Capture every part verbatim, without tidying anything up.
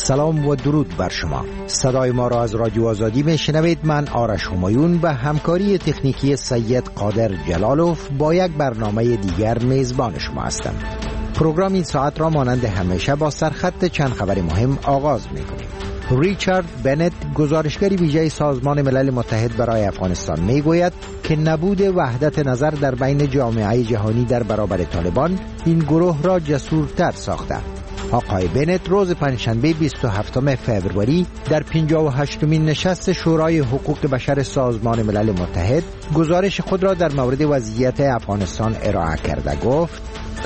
سلام و درود بر شما. صدای ما را از رادیو آزادی میشنوید. من آرش همایون به همکاری تکنیکی سید قادر جلالوف با یک برنامه دیگر میزبان شما هستم. پروگرام این ساعت را مانند همیشه با سرخط چند خبر مهم آغاز میکنیم. ریچارد بنت، گزارشگر ویژه سازمان ملل متحد برای افغانستان، میگوید که نبود وحدت نظر در بین جامعه جهانی در برابر طالبان این گروه را جسورتر ساخته. آقای بنت روز پنجشنبه بیست و هفتم فوریه در پنجاه و هشتمین نشست شورای حقوق بشر سازمان ملل متحد گزارش خود را در مورد وضعیت افغانستان ارائه کرده گفت: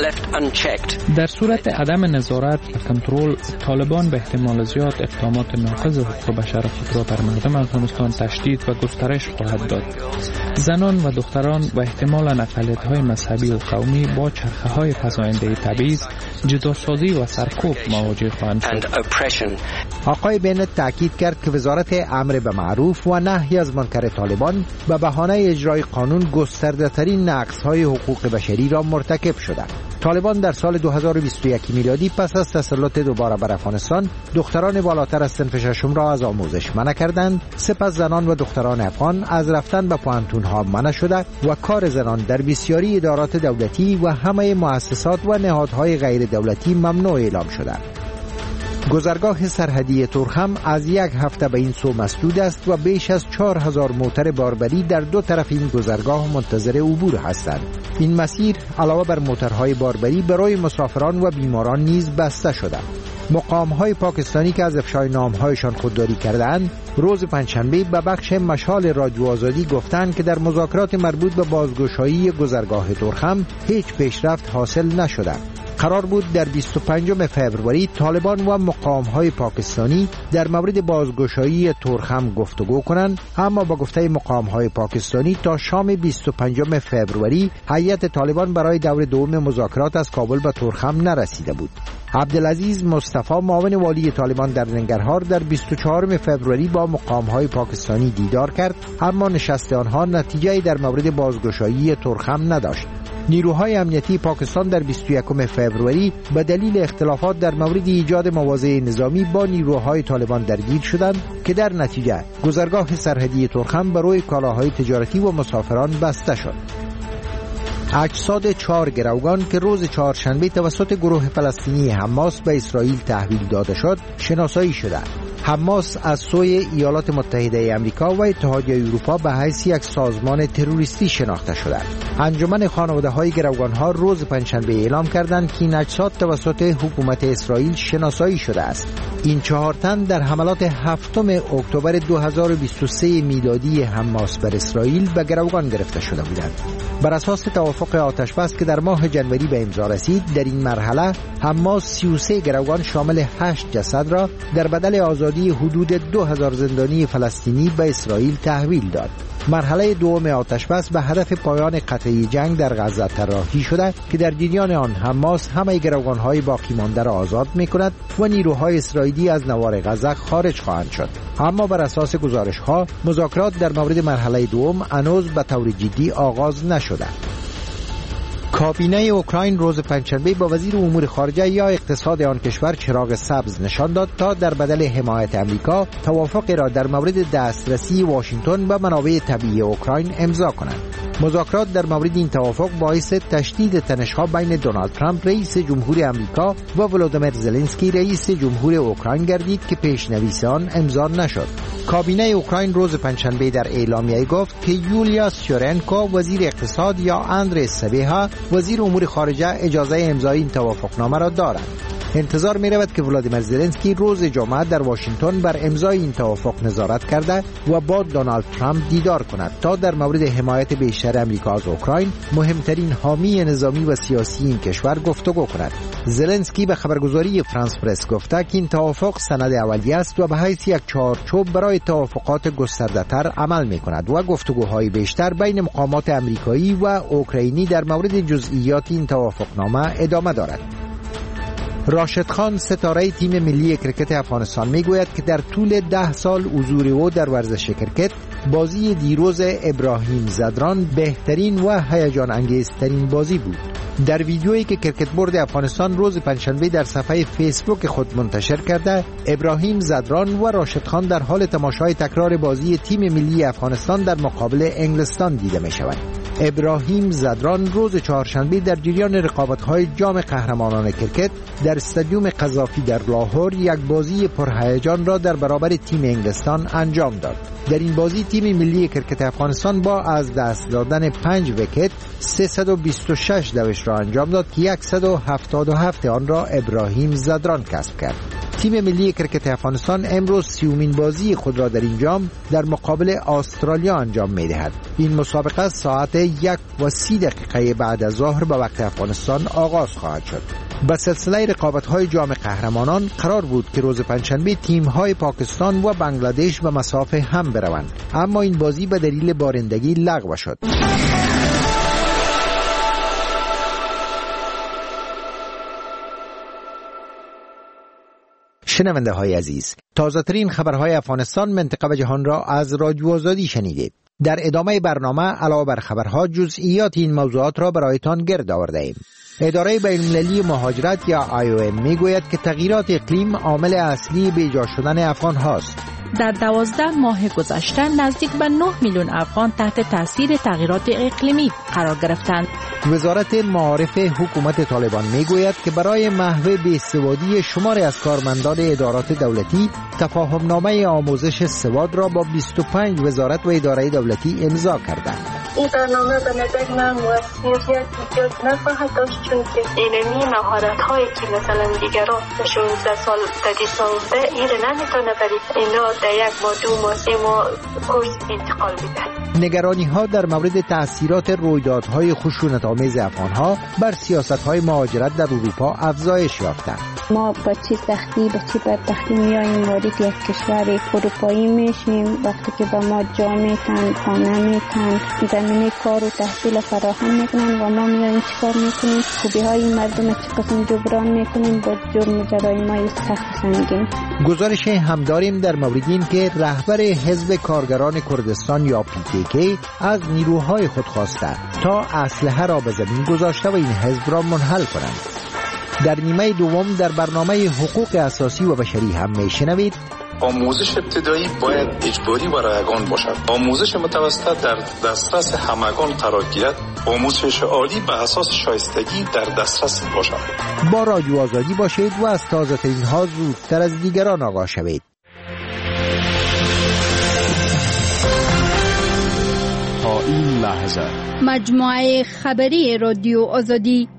در صورت عدم نظارت و کنترل، طالبان به احتمال زیاد اقدامات ناقض حقوق بشر خود را بر مردم افغانستان تشدید و گسترش خواهد داد. زنان و دختران و احتمالاً اقلیت‌های مذهبی و قومی با چرخه‌های فزاینده تبعیض، جداسازی و سرکوب مواجه خواهند شد. آقای بنت تاکید کرد که وزارت امر به معروف و نهی از منکر طالبان به بهانه اجرای قانون گسترده‌ترین نقض‌های حقوق بشری را مرتکب شده. طالبان در سال دو هزار و بیست و یک میلادی پس از تسلط دوباره بر افغانستان دختران بالاتر از صنف ششم را از آموزش منع کردند. سپس زنان و دختران افغان از رفتن به پوهنتون‌ها منع شده و کار زنان در بسیاری ادارات دولتی و همه مؤسسات و نهادهای غیر دولتی ممنوع اعلام شده. گذرگاه سرحدی تورخم از یک هفته به این سو مسدود است و بیش از چهار هزار موتر باربری در دو طرف این گذرگاه منتظر عبور هستند. این مسیر علاوه بر موترهای باربری برای مسافران و بیماران نیز بسته شده. مقام‌های پاکستانی که از افشای نام‌هایشان خودداری کردند، روز پنجشنبه به بخش مشال رادیو آزادی گفتند که در مذاکرات مربوط به بازگشایی گذرگاه تورخم هیچ پیشرفت حاصل نشده. قرار بود در بیست و پنجم فوریه طالبان و مقام‌های پاکستانی در مورد بازگشایی تورخم گفتگو کنند، اما با گفته مقام‌های پاکستانی تا شام بیست و پنجم فوریه هیئت طالبان برای دور دوم مذاکرات از کابل به تورخم نرسیده بود. عبدالعزیز مصطفی، معاون والی طالبان در ننگرهار، در بیست و چهارم فوریه با مقام‌های پاکستانی دیدار کرد، اما نشست آنها نتیجه‌ای در مورد بازگشایی تورخم نداشت. نیروهای امنیتی پاکستان در بیست و یکم فوریه به دلیل اختلافات در مورد ایجاد مواضع نظامی با نیروهای طالبان درگیر شدند که در نتیجه گذرگاه سرحدی تورخم برای کالاهای تجارتی و مسافران بسته شد. اجساد چهار گروگان که روز چهارشنبه توسط گروه فلسطینی حماس به اسرائیل تحویل داده شد شناسایی شده. حماس از سوی ایالات متحده آمریکا و اتحادیه اروپا به حیث یک سازمان تروریستی شناخته شده. انجمن خانواده‌های گروگان‌ها روز پنجشنبه اعلام کردند که این اجساد توسط حکومت اسرائیل شناسایی شده است. این چهار تن در حملات هفتم اکتبر دو هزار و بیست و سه میلادی حماس بر اسرائیل به گروگان گرفته شده بودند. بر اساس توافق آتش بس که در ماه جنوری به امضا رسید، در این مرحله حماس سی و سه گروگان شامل هشت جسد را در بدل آزادی حدود دو هزار زندانی فلسطینی به اسرائیل تحویل داد. مرحله دوم آتش بس به هدف پایان قطعی جنگ در غزه طراحی شده که در جریان آن حماس همه گروگان‌های باقی مانده را آزاد می‌کند و نیروهای اسرائیلی از نوار غزه خارج خواهند شد. اما بر اساس گزارش‌ها مذاکرات در مورد مرحله دوم هنوز به طور جدی آغاز نشده. کابینه اوکراین روز پنجشنبه با وزیر امور خارجه یا اقتصاد آن کشور چراغ سبز نشان داد تا در بدل حمایت امریکا توافقی را در مورد دسترسی واشنگتن به منابع طبیعی اوکراین امضا کنند. مذاکرات در مورد این توافق باعث تشدید تنش‌ها بین دونالد ترامپ رئیس جمهور آمریکا و ولودیمیر زلنسکی رئیس جمهور اوکراین گردید که پیش‌نویس آن امضا نشد. کابینه اوکراین روز پنجشنبه در اعلامیه گفت که یولیا سیورنکو وزیر اقتصاد یا اندری سبیها وزیر امور خارجه اجازه امضای این توافقنامه را دارند. انتظار می رود که ولادیمیر زلنسکی روز جمعه در واشنگتن بر امضای این توافق نظارت کرده و با دونالد ترامپ دیدار کند تا در مورد حمایت بیشتر امریکا از اوکراین، مهمترین حامی نظامی و سیاسی این کشور، گفتگو کند. زلنسکی به خبرگزاری فرانس پرس گفته که این توافق سند اولیه است و به حیث یک چارچوب برای توافقات گسترده‌تر عمل می کند و گفتگوهای بیشتر بین مقامات امریکایی و اوکراینی در مورد جزئیات این توافقنامه ادامه دارد. راشد خان، ستاره تیم ملی کرکت افغانستان، میگوید که در طول ده سال حضور او در ورزش کرکت، بازی دیروز ابراهیم زدران بهترین و هیجان انگیزترین بازی بود. در ویدیویی که کرکت بورد افغانستان روز پنجشنبه در صفحه فیسبوک خود منتشر کرده، ابراهیم زدران و راشد خان در حال تماشای تکرار بازی تیم ملی افغانستان در مقابل انگلستان دیده می شوند. ابراهیم زدران روز چهارشنبه در جریان رقابت‌های جام قهرمانان کرکت در استادیوم قذافی در لاهور یک بازی پرهیجان را در برابر تیم انگلستان انجام داد. در این بازی تیم ملی کرکت افغانستان با از دست دادن پنج ویکت سیصد و بیست و شش دوش را انجام داد که صد و هفتاد و هفت آن را ابراهیم زدران کسب کرد. تیم ملی کرکت افغانستان امروز سیومین بازی خود را در این جام در مقابل استرالیا انجام می‌دهد. این مسابقه ساعت یک و سی دقیقه بعد از ظهر به وقت افغانستان آغاز خواهد شد. به سلسله رقابت‌های جام قهرمانان قرار بود که روز پنجشنبه تیم‌های پاکستان و بنگلادش به مسافه هم بروند، اما این بازی به دلیل بارندگی لغو شد. شنونده های عزیز، تازه ترین خبرهای افغانستان، منطقه و جهان را از رادیو آزادی شنیدید. در ادامه برنامه علاوه بر خبرها جزئیات این موضوعات را برایتان گرد آورده ایم. اداره بین‌المللی مهاجرت یا آی او ام میگوید که تغییرات اقلیم عامل اصلی به ایجاد شدن افغان هاست. در دوازده ماه گذشته نزدیک به نه میلیون افغان تحت تاثیر تغییرات اقلیمی قرار گرفتند. وزارت معارف حکومت طالبان میگوید که برای محو بی‌سوادی شمار از کارمندان ادارات دولتی تفاهم نامه آموزش سواد را با بیست و پنج وزارت و اداره دولتی امضا کردند. این برنامه به نظر من موثریت ایجاد نخواهد داشت، چون که اینمی مهارت هایی که مثلا دیگران شانزده سال تدریس آموزه این نمیتونه برای اینا در یک ماه دو ماه سه ماه کورس انتقال بدن. نگرانی ها در مورد تأثیرات رویدادهای خشونت آمیز افغان ها بر سیاست های مهاجرت در اروپا افزایش یافتند. ما با چه سختی با چه بدبختی میاییم وارد یک کشور اروپایی میشیم، وقتی که به ما جا میتن، خانه میتن، زمینه کار و تحصیل فراهم میکنن و ما میاییم چیکار میکنیم؟ خوبی های مردم چه قسم جبران میکنیم با جرم جرایم های سخت سنگین. گزارش هم داریم در مورد این که رهبر حزب کارگران کردستان یا پی کی کی از نیروهای خود خواسته تا اسلحه را به زمین گذاشته و این حزب را منحل کنند. در نیمه دوم در برنامه حقوق اساسی و بشری هم میشنوید آموزش ابتدایی باید اجباری و رایگان باشد. آموزش متوسط در دسترس همگان قرار گیرد. آموزش عالی به اساس شایستگی در دسترس باشد. با رادیو آزادی باشید و از تازه ترین ها زودتر از دیگران آگاه شوید. تا این لحظه مجموعه خبری رادیو آزادی.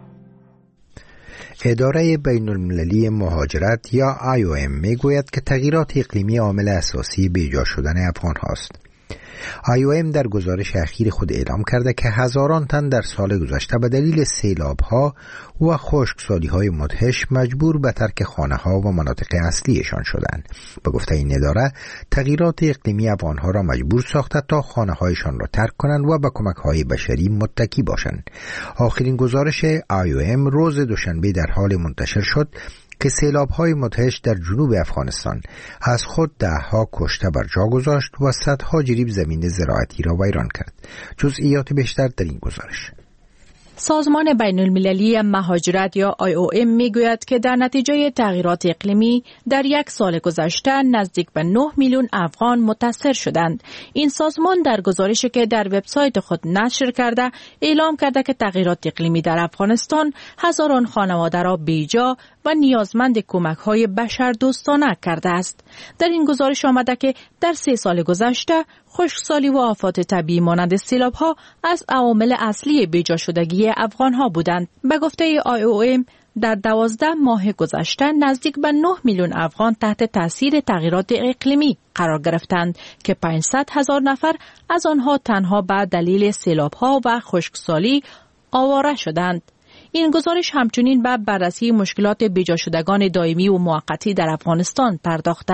اداره بین‌المللی مهاجرت یا آی او ام میگوید که تغییرات اقلیمی عامل اساسی به ایجاد شدن افغان هاست. آی او ام در گزارش اخیر خود اعلام کرده که هزاران تن در سال گذشته به دلیل سیلاب‌ها و خشکسالی‌های مدهش مجبور به ترک خانه‌ها و مناطق اصلیشان شدند. به گفته این اداره، تغییرات اقلیمی افغان‌ها را مجبور ساخته تا خانه‌هایشان را ترک کنند و به کمک‌های بشری متکی باشند. آخرین گزارش آی او ام روز دوشنبه در حال منتشر شد که سیلاب‌های مدهش در جنوب افغانستان از خود ده‌ها کشته بر جا گذاشت و صدها جریب زمین زراعتی را ویران کرد. جزئیات بیشتر در این گزارش. سازمان بین المللی مهاجرت یا آی او ام میگوید که در نتیجه تغییرات اقلیمی در یک سال گذشته نزدیک به نه میلیون افغان متاثر شدند. این سازمان در گزارشی که در وبسایت خود نشر کرده اعلام کرده که تغییرات اقلیمی در افغانستان هزاران خانواده را بیجا و نیازمند کمک‌های بشردوستانه کرده است. در این گزارش آمده که در سه سال گذشته خشکسالی و آفات طبیعی مانند سیلاب‌ها از عوامل اصلی بیجا شدگی افغان‌ها بودند. به گفته آی او ام در دوازده ماه گذشته نزدیک به نه میلیون افغان تحت تاثیر تغییرات اقلیمی قرار گرفتند که پانصد هزار نفر از آنها تنها به دلیل سیلاب‌ها و خشکسالی آواره شدند. این گزارش همچنین به بررسی مشکلات بیجا شدگان دائمی و موقتی در افغانستان پرداخته.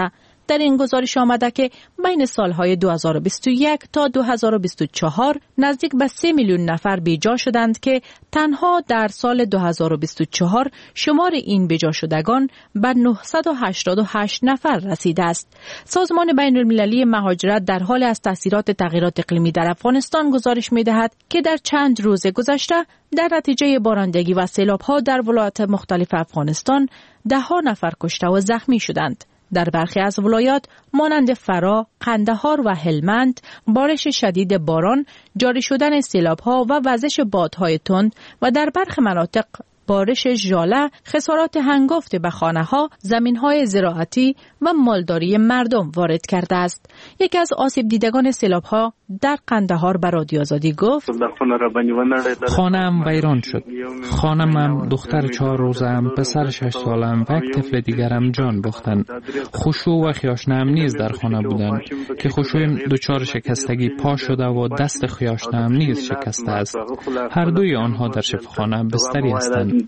در این گزارش آمده که بین سالهای دو هزار و بیست و یک تا دو هزار و بیست و چهار نزدیک به سه میلیون نفر بیجا شدند که تنها در سال دو هزار و بیست و چهار شمار این بیجا شدگان به نهصد و هشتاد و هشت نفر رسیده است. سازمان بین المللی مهاجرت در حال از تاثیرات تغییرات اقلیمی در افغانستان گزارش می‌دهد که در چند روز گذشته در نتیجه بارندگی و سیلاب‌ها در ولایات مختلف افغانستان ده ها نفر کشته و زخمی شدند. در برخی از ولایات مانند فرا، قندهار و هلمند بارش شدید باران، جاری شدن سیلاب‌ها و وزش بادهای تند و در برخی مناطق بارش ژاله خسارات هنگفت به خانه‌ها، زمین‌های زراعتی و مالداری مردم وارد کرده است. یکی از آسیب دیدگان سیلاب‌ها در قندهار به رادیو آزادی گفت: خانه‌ام ویران شد. خانمم، دختر چهار روزم، پسر شش سالم و یک طفل دیگرم جان باختند. خشوع و خیاشنه‌ام نیز در خانه بودند که خشوعم دچار شکستگی پا شده و دست خیاشنه‌ام نیز شکسته است. هر دوی آنها در شفاخانه بستری هستند.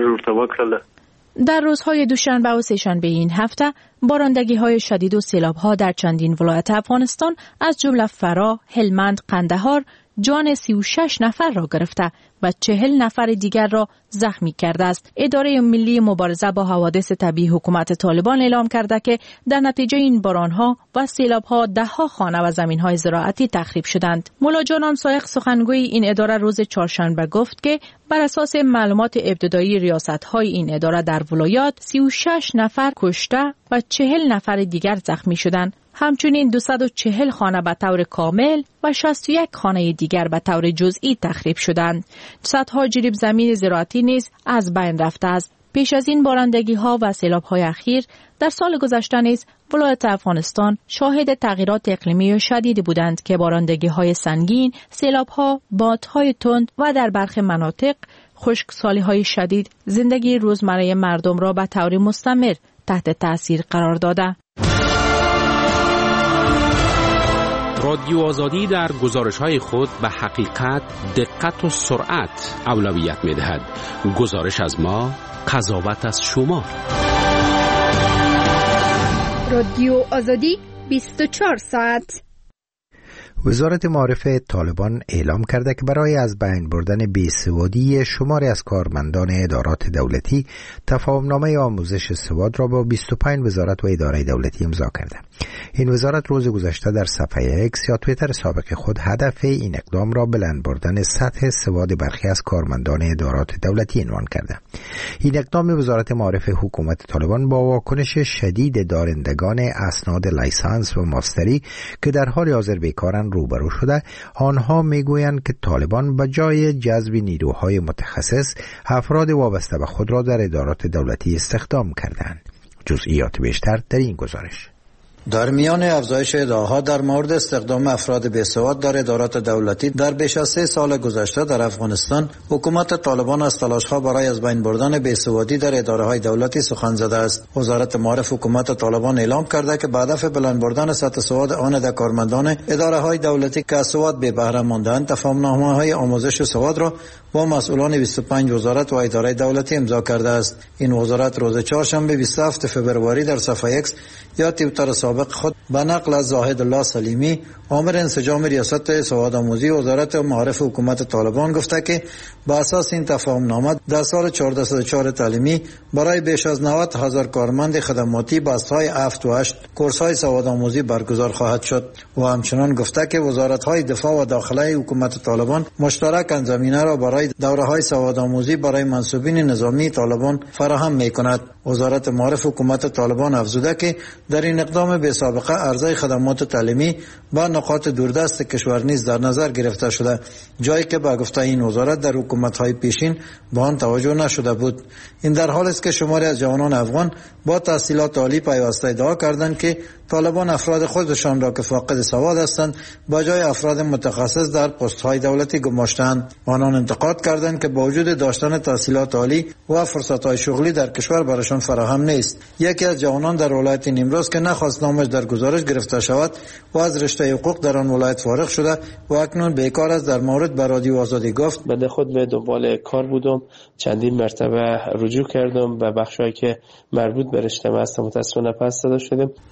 در روزهای دوشنبه و سه‌شنبه این هفته بارندگی‌های شدید و سیلاب‌ها در چندین ولایت افغانستان از جمله فرا، هلمند، قندهار جان سی و شش نفر را گرفته و چهل نفر دیگر را زخمی کرده است. اداره ملی مبارزه با حوادث طبیعی حکومت طالبان اعلام کرده که در نتیجه این باران‌ها و سیلاب‌ها ده ها خانه و زمین‌های زراعتی تخریب شدند. مولا جانان سایق سخنگوی این اداره روز چهارشنبه گفت که بر اساس معلومات ابتدایی ریاست‌های این اداره در ولایات سی و شش نفر کشته و چهل نفر دیگر زخمی شدند. همچنین دویست و چهل خانه به طور کامل و شصت و یک خانه دیگر به طور جزئی تخریب شدند. صدها جریب زمین زراعتی نیز از بین رفته است. پیش از این بارندگی‌ها و سیلاب‌های اخیر در سال گذشته نیز ولایات افغانستان شاهد تغییرات اقلیمی شدید بودند که بارندگی‌های سنگین، سیلاب‌ها، بادهای تند و در برخی مناطق خشکسالی‌های شدید زندگی روزمره مردم را به طور مستمر تحت تأثیر قرار داده. رادیو آزادی در گزارش‌های خود به حقیقت، دقت و سرعت اولویت می‌دهد. گزارش از ما، قضاوت از شما. رادیو آزادی بیست و چهار ساعت. وزارت معارف طالبان اعلام کرده که برای از بین بردن بیسوادی شماری از کارمندان ادارات دولتی تفاهمنامه آموزش سواد را با بیست و پنج وزارت و اداره دولتی امضا کرده. این وزارت روز گذشته در صفحه اکس یا توییتر سابق خود هدف این اقدام را بلند بردن سطح سواد برخی از کارمندان ادارات دولتی عنوان کرده. این اقدام وزارت معارف حکومت طالبان با واکنش شدید دارندگان اسناد لایسانس و ماستری که در حال حاضر بیکارند روبرو شده. آنها میگویند که طالبان به جای جذب نیروهای متخصص افراد وابسته به خود را در ادارات دولتی استخدام کردند. جزئیات بیشتر در این گزارش. در میان افزایش ادعاها در مورد استخدام افراد بیسواد در ادارات دولتی در بیش از سه سال گذشته در افغانستان، حکومت طالبان از تلاش‌ها برای از بین بردن بیسوادی در اداره‌های دولتی سخن زده است. وزارت معارف حکومت طالبان اعلام کرده که به هدف بلند بردن سطح سواد آن در کارمندان اداره‌های دولتی که از سواد بی بهره مانده‌اند، تفاهمنامه‌های آموزش سواد را با مسئولان بیست و پنج وزارت و اداره دولتی امضا کرده است. این وزارت روز چهارشنبه بیست و هفتم فوریه در صفحه اکس یا توییتر سابق خود به نقل از زاهد الله سلیمی، آمر انسجام ریاست سواد آموزی وزارت معارف حکومت طالبان گفته که با اساس این تفاهمنامه در سال چهارصد و چهار تعلیمی برای بیش از نود هزار کارمند خدماتی بسته‌های هفت و هشت کورس‌های سواد آموزی برگزار خواهد شد و همچنان گفته که وزارت‌های دفاع و داخله حکومت طالبان مشترکاً زمینه را برای دوره‌های سواد آموزی برای منصوبین نظامی طالبان فراهم می‌کند. وزارت معارف حکومت طالبان افزوده که در این اقدام به سابقه عرضه خدمات تعلیمی با نقاط دوردست کشور نیز در نظر گرفته شده، جایی که با گفته این وزارت در حکومت‌های پیشین به آن توجه نشده بود. این در حالی است که شماری از جوانان افغان با تحصیلات عالی پیوسته ادعا کردند که طالبان افراد خودشان را که فاقد سواد هستند با جای افراد متخصص در پست‌های دولتی گماشتند. آنان انتقاد کردند که با وجود داشتن تحصیلات عالی و فرصت‌های شغلی در کشور برایشان فراهم نیست. یکی از جوانان در ولایت نیمروز که نخواست نامش در گزارش گرفته شود و از رشته حقوق در آن ولایت فارغ شده و اکنون بیکار است، در مورد به رادیو آزادی گفت: من خود به دنبال کار بودم، چندین مرتبه رجوع کردم به بخشایی که مربوط به رشته است، متأسفانه پس داده شدم. در این حال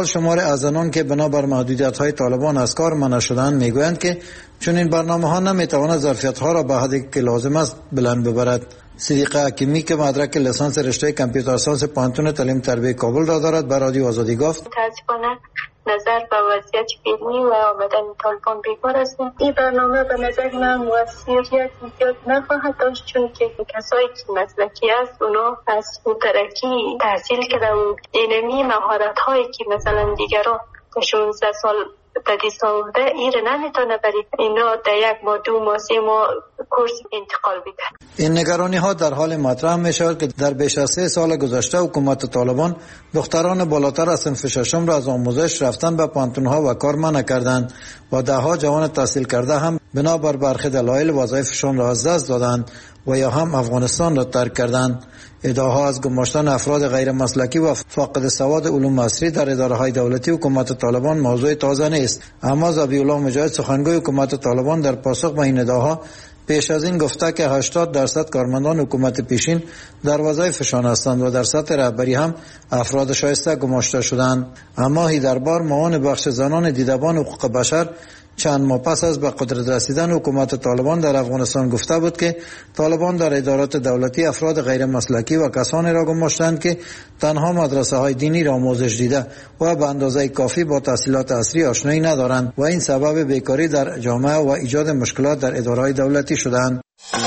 شمار از زنان که بنابر محدودیت‌های طالبان از کار منع شدند میگویند که چون این برنامه‌ها نمیتواند ظرفیت‌ها را به حدی که لازم است بلند ببرد. صدیقه حکیمی که مدرک لیسانس رشته کامپیوتر ساینس پانتون تعلیم تربیت کابل را دارد به رادیو آزادی گفت متاسفانه نظر به وضعیت فعلی و آمدن طالبان بیکار است. این برنامه به نظر من موثریت زیاد نخواهد داشت، چون که کسایی که مسلکی است اونا از ترکی تحصیل کرده و اینمی مهارت هایی که مثلا دیگران شانزده سال تدریس آورده این نمیتونه برای اینا در یک ماه دو ماه سه ماه کورس انتقال بده. این نگرانی ها در حال مطرح می شود که در بیش از سه سال گذشته حکومت طالبان دختران بالاتر از صنف ششم را از آموزش رفتن به پانتون ها و کار منع کردند و ده ها جوان تحصیل کرده هم بنابر برخی دلایل وظایفشان را از دست دادند و یا هم افغانستان را ترک کردند. ادعاها از گماشتن افراد غیر مسلکی و فاقد سواد علوم عصری در اداره‌های دولتی حکومت طالبان موضوع تازه نیست، اما ذبیح الله مجاهد سخنگوی حکومت طالبان در پاسخ به این ادعاها پیش از این گفته که هشتاد درصد کارمندان حکومت پیشین در وظایفشان هستند و در سطح رهبری هم افراد شایسته گماشته شدند. اما هیدربار معاون بخش زنان دیدبان حقوق بشر چند ماه پس از به قدرت رسیدن حکومت طالبان در افغانستان گفته بود که طالبان در ادارات دولتی افراد غیر مسلکی و کسانی را گماشتند که تنها مدرسه های دینی را آموزش دیده و به اندازه کافی با تحصیلات عصری آشنایی ندارند و این سبب بیکاری در جامعه و ایجاد مشکلات در ادارات دولتی شدند.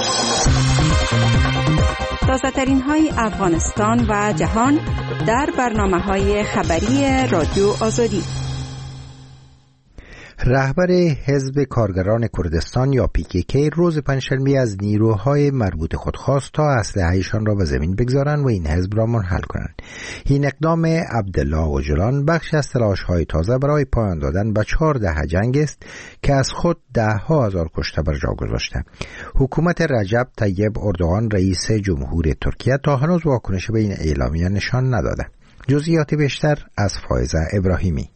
تازه‌ترین های افغانستان و جهان در برنامه‌های خبری رادیو آزادی. رهبر حزب کارگران کردستان یا پی کی کی روز پنجشنبه از نیروهای مربوط خود خواست تا اسلحه‌شان را به زمین بگذارند و این حزب را منحل کنند. این اقدام عبدالله اوجلان بخشی از تلاش‌های تازه برای پایان دادن به چهار دهه جنگ است که از خود ده ها هزار کشته بر جا گذاشته. حکومت رجب طیب اردوغان رئیس جمهور ترکیه تا هنوز واکنش به این اعلامیه نشان نداده. جزئیات بیشتر از فائزه ابراهیمی.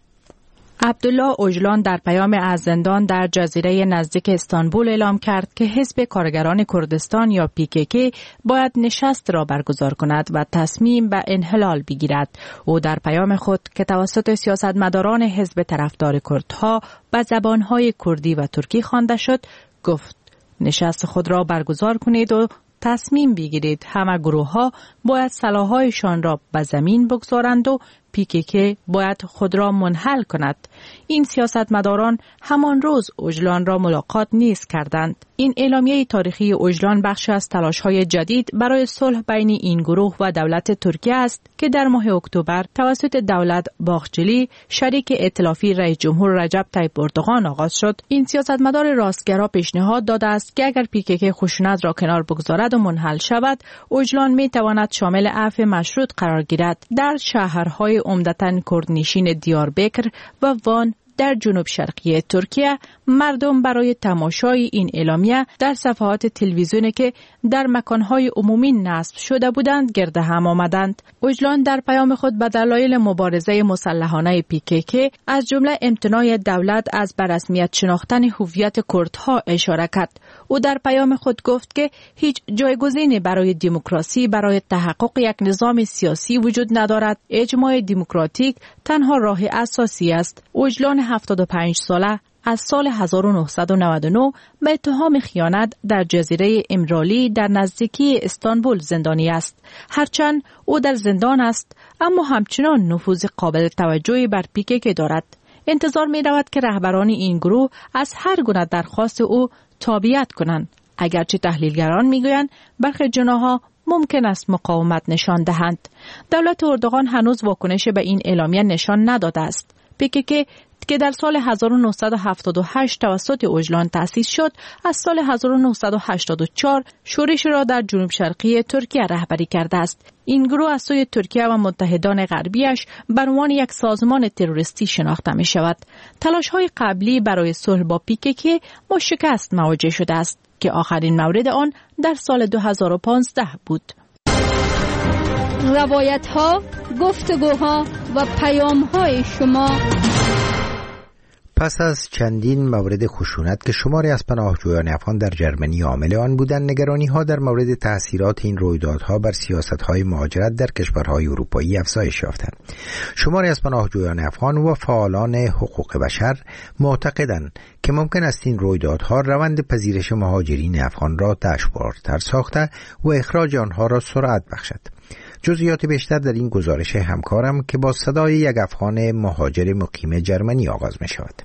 عبدالله اوجلان در پیام از زندان در جزیره نزدیک استانبول اعلام کرد که حزب کارگران کردستان یا پی کی کی باید نشست را برگزار کند و تصمیم به انحلال بگیرد. او در پیام خود که توسط سیاستمداران حزب طرفدار کردها به زبانهای کردی و ترکی خوانده شد گفت نشست خود را برگزار کنید و تصمیم بگیرید. همه گروه ها باید سلاح‌هایشان را به زمین بگذارند و پی کی کی باید خود را منحل کند. این سیاستمداران همان روز اوجلان را ملاقات نیز کردند. این اعلامیه تاریخی اوجلان بخشی از تلاش‌های جدید برای صلح بین این گروه و دولت ترکیه است که در ماه اکتبر توسط دولت باقچلی شریک ائتلافی رئیس جمهور رجب طیب اردوغان آغاز شد. این سیاستمدار راستگرا پیشنهاد داده است که اگر پی کی کی خشونت را کنار بگذارد و منحل شود، اوجلان می تواند شامل عفو مشروط قرار گیرد. در شهرهای عمدتاً کردنشین دیاربکر و وان در جنوب شرقی ترکیه مردم برای تماشای این اعلامیه در صفحات تلویزیونی که در مکانهای عمومی نصب شده بودند گرد هم آمدند. اوجلان در پیام خود به دلایل مبارزه مسلحانه پی کی کی از جمله امتناع دولت از به رسمیت شناختن هویت کردها اشاره کرد. او در پیام خود گفت که هیچ جایگزینی برای دموکراسی برای تحقق یک نظام سیاسی وجود ندارد. اجماع دموکراتیک تنها راه اساسی است. اوجلان هفتاد و پنج ساله از سال هزار و نهصد و نود و نه به اتهام خیانت در جزیره امرالی در نزدیکی استانبول زندانی است. هرچند او در زندان است اما همچنان نفوذ قابل توجهی بر پی کی کی دارد. انتظار می رود که رهبران این گروه از هر گونه درخواست او تابعیت کنند. اگرچه تحلیلگران می گویند برخی جناح‌ها ممکن است مقاومت نشان دهند. دولت اردوغان هنوز واکنش به این اعلامیه نشان نداده است. پی کی کی که در سال هزار و نهصد و هفتاد و هشت توسط اوجلان تأسیس شد، از سال هزار و نهصد و هشتاد و چهار شورش را در جنوب شرقی ترکیه رهبری کرده است. این گروه از سوی ترکیه و متحدان غربیش به عنوان یک سازمان تروریستی شناخته می شود. تلاش‌های قبلی برای صلح با پی کی کی با شکست مواجه شده است که آخرین مورد آن در سال دو هزار و پانزده بود. روایت‌ها، گفتگوها و پیام‌های شما. پس از چندین مورد خشونت که شماری از پناهجویان افغان در ژرمنی عامل آن بودند، نگرانی‌ها در مورد تأثیرات این رویدادها بر سیاست‌های مهاجرت در کشورهای اروپایی افزایش یافتند. شماری از پناهجویان افغان و فعالان حقوق بشر معتقدند که ممکن است این رویدادها روند پذیرش مهاجرین افغان را دشوارتر ساخته و اخراج آنها را سرعت بخشد. جزئیات بیشتر در این گزارش همکارم که با صدای یک افغان مهاجر مقیم ژرمنی آغاز می شود.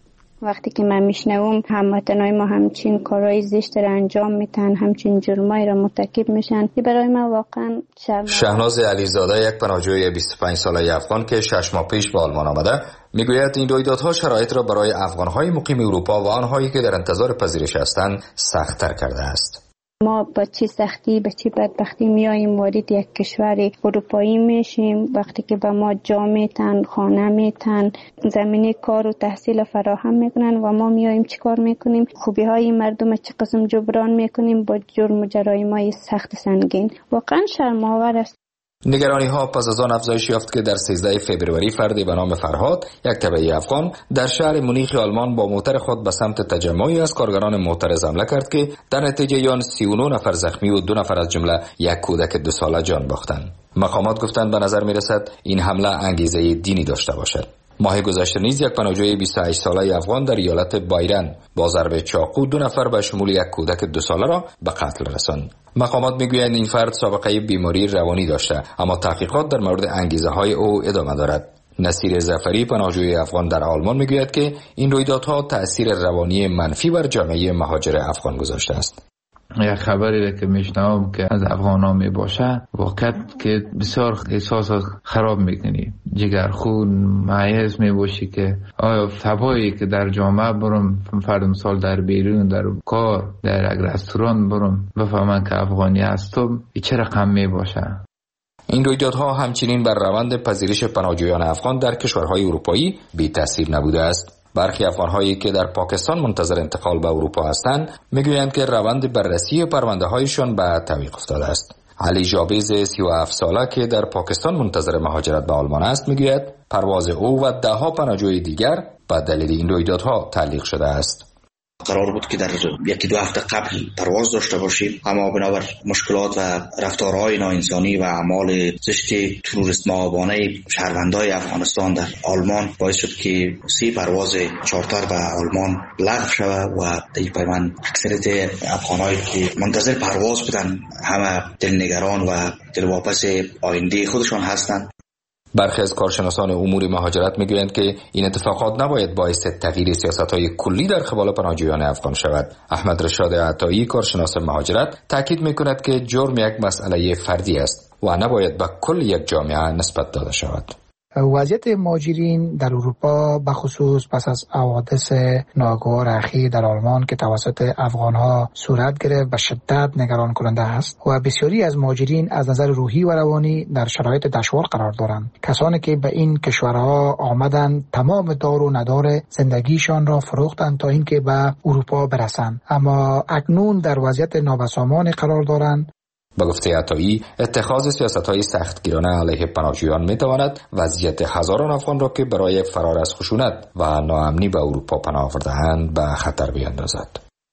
وقتی که من میشنوم هموطنای ما همچین کارهای زشت را انجام میتن، همچین جرمایی را مرتکب میشن، که برای من واقعا شرم. شهناز علیزاده، یک پناهجوی بیست و پنج ساله افغان که شش ماه پیش به آلمان آمده، میگوید این رویدادها شرایط را برای افغانهای مقیم اروپا و آنهایی که در انتظار پذیرش هستند سخت‌تر کرده است. ما با چه سختی به چه بدبختی میاییم وارد یک کشور اروپایی میشیم. وقتی که به ما جا میتن، خانه میتن، زمینه کار و تحصیل فراهم میکنن و ما میاییم چیکار میکنیم؟ خوبی های مردم چه قسم جبران میکنیم با جرم و جرایم‌های سخت سنگین. واقعا شرم‌آور است. نگرانی ها پس از آن افزایش یافت که در سیزده فوریه فردی به نام فرهاد، یک تبعی افغان، در شهر مونیخ آلمان با موتر خود به سمت تجمعی از کارگران معترض حمله کرد که در نتیجه آن سی و نه نفر زخمی و دو نفر از جمله یک کودک دو ساله جان باختند. مقامات گفتند به نظر می رسد این حمله انگیزه دینی داشته باشد. ماه گذشته نیز یک پناهجوی بیست و هشت ساله افغان در ایالت بایرن با ضرب چاقو دو نفر به شمول یک کودک دو ساله را به قتل رساند. مقامات میگویند این فرد سابقه بیماری روانی داشته، اما تحقیقات در مورد انگیزه های او ادامه دارد. نصیر ظفری، پناهجوی افغان در آلمان، میگوید که این رویدادها تأثیر روانی منفی بر جامعه مهاجر افغان گذاشته است. یک خبری که میشنوم که از افغانا می باشه، واقعا که بسیار احساس خراب میکنی، جگر خون مایز می باشی که آیا تبایی که در جامعه برم، فرض مثال در بیرون، در کار، در یک رستوران برم بفهمن که افغانی هستم، چه رقم می باشه. این رویدادها همچنین بر روند پذیرش پناهجویان افغان در کشورهای اروپایی بی تاثیر نبوده است. برخی افغان‌هایی که در پاکستان منتظر انتقال به اروپا هستند میگویند که روند بررسی پرونده‌هایشان به تعویق افتاده است. علی جابیز، سی و هفت ساله که در پاکستان منتظر مهاجرت به آلمان است، میگوید پرواز او و ده ها پناهجوی دیگر به دلیل این رویدادها تعلیق شده است. قرار بود که در یکی دو هفته قبل پرواز داشته باشیم، اما بنابر مشکلات و رفتارهای ناانسانی و اعمال زشت تروریست مآبانه شهروندان افغانستان در آلمان باعث شد که سی پرواز چارتر به آلمان لغو شود و در پیمان اکثریت افغانایی که منتظر پرواز بودن همه دلنگران و دلواپس آینده خودشان هستند. برخی از کارشناسان امور مهاجرت میگویند که این اتفاقات نباید باعث تغییر سیاست‌های کلی در قبال پناهجویان افغان شود. احمد رشاد عطایی، کارشناس مهاجرت، تاکید میکند که جرم یک مسئله فردی است و نباید به کل یک جامعه نسبت داده شود. وضعیت مهاجرین در اروپا بخصوص پس از حوادث ناگوار اخیر در آلمان که توسط افغانها صورت گرفت به شدت نگران کننده است و بسیاری از مهاجرین از نظر روحی و روانی در شرایط دشوار قرار دارند. کسانی که به این کشورها آمدند تمام دار و ندار زندگیشان را فروختند تا اینکه به اروپا برسند، اما اکنون در وضعیت نابسامانی قرار دارند. با گفته عطایی، اتخاذ سیاست‌های سختگیرانه علیه پناهجویان می‌تواند وضعیت هزاران افغان را که برای فرار از خشونت و ناامنی به اروپا پناه آورده‌اند به خطر بیندازد.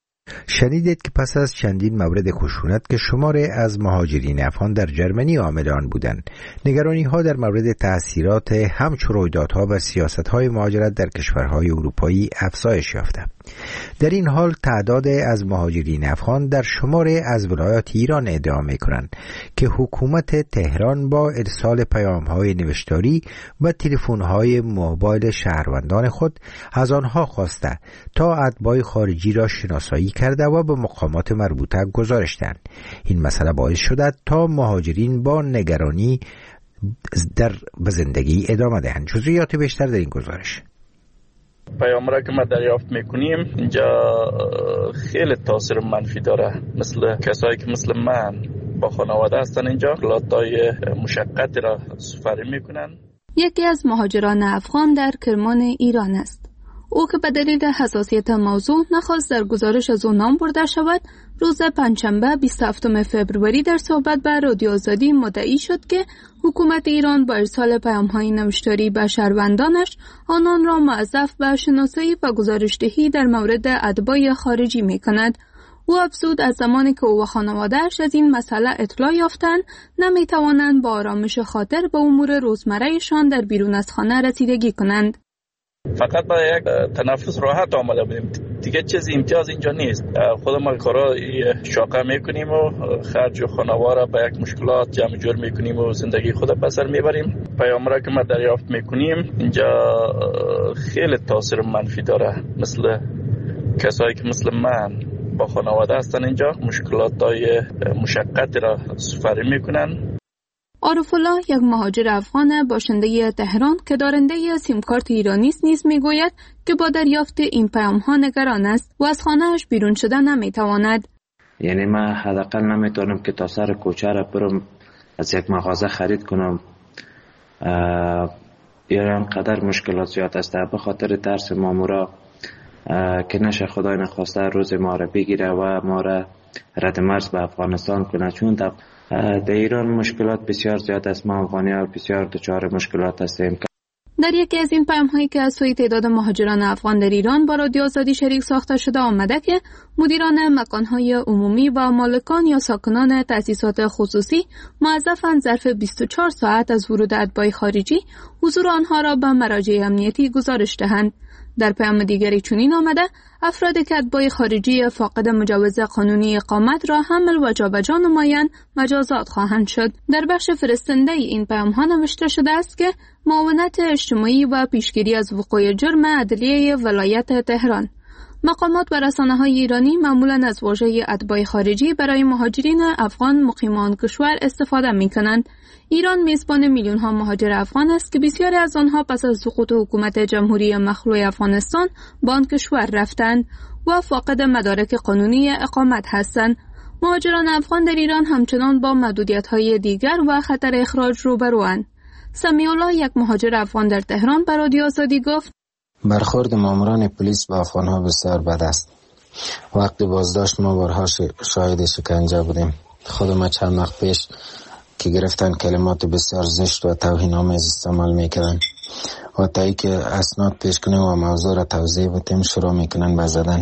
شنیدید که پس از چندین مورد خشونت که شماری از مهاجرین افغان در ژرمنی عامل آن بودند، نگرانی‌ها در مورد تأثیرات همچون رویدادها بر سیاست‌های مهاجرت در کشورهای اروپایی افزایش یافته. در این حال تعداد از مهاجرین افغان در شماری از ولایات ایران ادعا می‌کنند که حکومت تهران با ارسال پیام‌های نوشتاری و تلفن‌های موبایل شهروندان خود از آنها خواسته تا اتباع خارجی را شناسایی کرده و به مقامات مربوطه گزارش دهند. این مسئله باعث شده تا مهاجرین با نگرانی در به زندگی ادامه دهند. جزئیات بیشتر در این گزارش. پیام را که ما دریافت میکنیم اینجا خیلی تاثیر منفی داره، مثل کسایی که مثل من با خانواده هستن اینجا خلاتای مشقتی را سپری میکنن. یکی از مهاجران افغان در کرمان ایران است. او که به دلیل حساسیت موضوع نخواست در گزارش از او نام برده شود، روز پنجشنبه بیست و هفتم فوریه در صحبت به رادیو آزادی مدعی شد که حکومت ایران با ارسال پیام‌های نوشتاری به شهروندانش آنان را موظف به شناسایی و گزارش‌دهی در مورد اتباع خارجی می‌کند. او افزود از زمانی که او و خانواده‌اش از این مسئله اطلاع یافتند، نمی‌توانند با آرامش خاطر به امور روزمره‌شان در بیرون از خانه رسیدگی کنند. فقط با یک تنفس راحت آمده بودیم، دیگه چیز امتیاز اینجا نیست. خود ما کارا شاقه میکنیم و خرج و خانوار با یک مشکلات جمع جور میکنیم و زندگی خود به سر میبریم. پیام را که ما دریافت میکنیم اینجا خیلی تاثیر منفی داره، مثل کسایی که مثل من با خانواده هستن اینجا مشکلات های مشقت را سپری میکنن. عارف الله، یک مهاجر افغان باشنده تهران که دارنده سیم کارت ایرانی است، نیز میگوید که با دریافت این پیام ها نگران است و از خانه‌اش بیرون شدن نمیتواند. یعنی من حداقل نمیتونم که تا سر کوچه را برم از یک مغازه خرید کنم. یا اینقدر مشکلات زیاد است به خاطر ترس مامورا که نشه خدای نخواسته روز ما را بگیره و ما را رد مرز به افغانستان کنه، چون در در ایران مشکلات بسیار زیاد است. ما افغانی ها بسیار دچار مشکلات هستیم. در یکی از این پیام هایی که از سوی تعداد مهاجران افغان در ایران با رادیو آزادی شریک ساخته شده آمده که مدیران مکانهای عمومی و مالکان یا ساکنان تأسیسات خصوصی موظفند ظرف بیست و چهار ساعت از ورود اتباع خارجی حضور آنها را به مراجع امنیتی گزارش دهند. در پیام دیگری چنین آمده افرادی که اتباع خارجی فاقد مجوز قانونی اقامت را حمل و جابجا نمایند مجازات خواهند شد. در بخش فرستنده این پیام ها نوشته شده است که معاونت اجتماعی و پیشگیری از وقوع جرم عدلیه ولایت تهران. مقامات و رسانه‌های ایرانی معمولاً از واژه اتباع خارجی برای مهاجرین افغان مقیمان کشور استفاده می‌کنند. ایران میزبان میلیون‌ها مهاجر افغان است که بسیاری از آنها پس از سقوط حکومت جمهوری مخلوع افغانستان به آن کشور رفتند و فاقد مدارک قانونی اقامت هستند. مهاجران افغان در ایران همچنان با محدودیت‌های دیگر و خطر اخراج روبروند. سمیع الله، یک مهاجر افغان در تهران، به رادیو آزادی گفت: برخورد ماموران پلیس با افغان‌ها بسیار بد است. وقتی بازداشت ما بارها شاهد شکنجه بودیم. خود ما چند وقت پیش که گرفتن کلمات بسیار زشت و توهین‌آمیز استعمال می‌کردند و تا اینکه اسناد پیش کنیم و موضوع را توضیح بدیم شروع می‌کنن به زدن،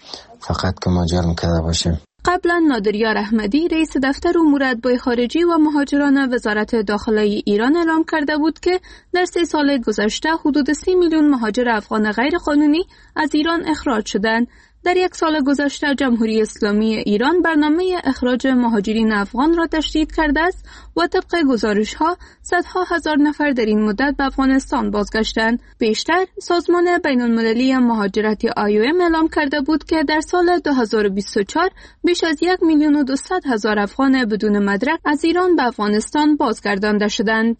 فقط که ما جرم کرده باشیم. قبلا نادریار احمدی رئیس دفتر امور اتباع خارجی و مهاجران وزارت داخلی ایران اعلام کرده بود که در سه سال گذشته حدود سی میلیون مهاجر افغان غیرقانونی از ایران اخراج شدند. در یک سال گذشته جمهوری اسلامی ایران برنامه اخراج مهاجرین افغان را تشدید کرده است و طبق گزارش‌ها صدها هزار نفر در این مدت به افغانستان بازگشتند. پیشتر سازمان بین‌المللی مهاجرت آی او ام اعلام کرده بود که در سال دو هزار و بیست و چهار بیش از یک میلیون و دویست هزار افغان بدون مدرک از ایران به افغانستان بازگردانده شدند.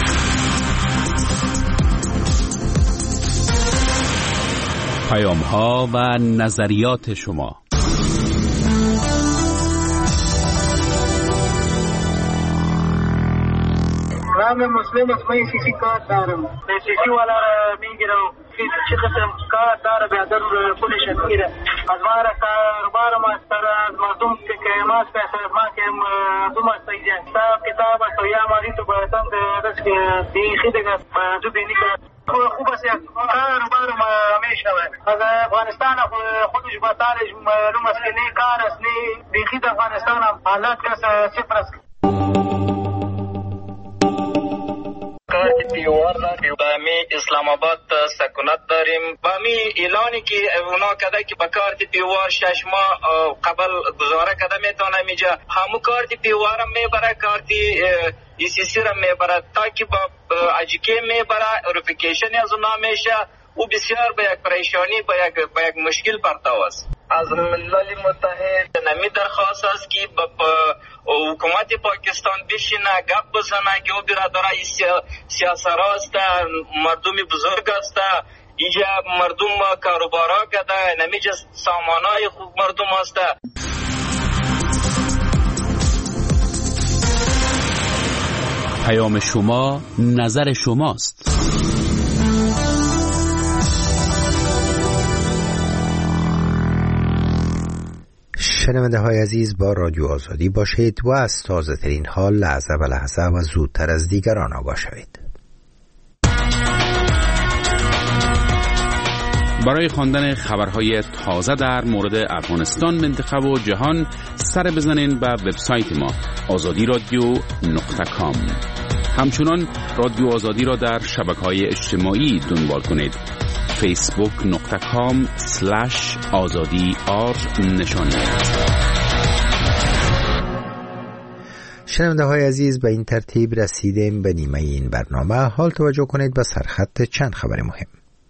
پیام ها و نظریات شما. من مسلم از من سی سی کار دارم. سی سی والا را میگیرم. چه قسم کار داره بیادر پولش میگیره. از ما را کاربار ما سر از مردم که کلمات پیسه از ما که مردم است اینجا. کتاب کتاب است و یا ماری تو بایدن دست که دیخی دیگه دو بینی که خوب است یک کاربار ما همیشه از افغانستان خودش بطالش معلوم است که نی کار است نی دیخی د افغانستان حالات که صفر است. کارت پیوار داریم بامی اسلام آباد سکونت داریم بامی اعلانی که اونا کده که با کارت پیوار شش ماه قبل گزاره کده میتونه میجا همو کارت پیوار هم میبره کارت ای سی سی را میبره تا که با اجیکه میبره اوریفیکیشن از اونا میشه و بسیار به یک پریشانی به یک به یک مشکل پرتاو است. از ملل متحد نمی درخواست است که با حکومت پاکستان بشینه گپ بزنه که او برادرای سیاسرا است، مردم بزرگ است، اینجا مردم کاروبارا کده نمیجا سامانای خوب مردم است. پیام شما نظر شماست. شنونده های عزیز، با رادیو آزادی باشید و از تازه ترین حال لحظه به لحظه و زودتر از دیگران آگاه شوید. برای خواندن خبرهای تازه در مورد افغانستان، منطقه و جهان سر بزنین به وبسایت ما آزادی رادیو نقطه کام. همچنان رادیو آزادی را در شبکه‌های اجتماعی دنبال کنید. فیسبوک نقطه کام سلش آزادی آر نشانی. شنونده های عزیز، به این ترتیب رسیدیم به نیمه این برنامه. حال توجه کنید به سرخط چند خبر مهم.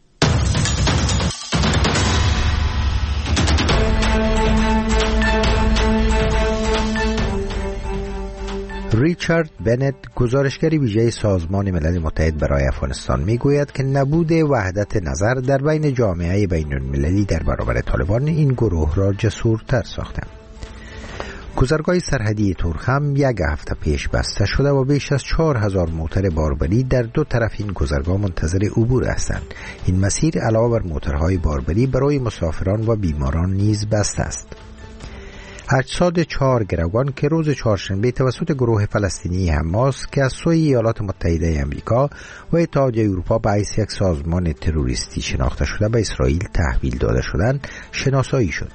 ریچارد بنت، گزارشگر ویژه سازمان ملل متحد برای افغانستان، میگوید که نبود وحدت نظر در بین جامعه بین المللی در برابر طالبان این گروه را جسورتر ساخته. گذرگاه سرحدی تورخم یک هفته پیش بسته شده و بیش از چهار هزار موتر باربری در دو طرف این گذرگاه منتظر عبور هستند. این مسیر علاوه بر موترهای باربری برای مسافران و بیماران نیز بسته است. اجساد چهار گروگان که روز چهارشنبه توسط گروه فلسطینی حماس که از سوی ایالات متحده آمریکا و اتحادیه اروپا به حیث یک سازمان تروریستی شناخته شده به اسرائیل تحویل داده شدند شناسایی شد.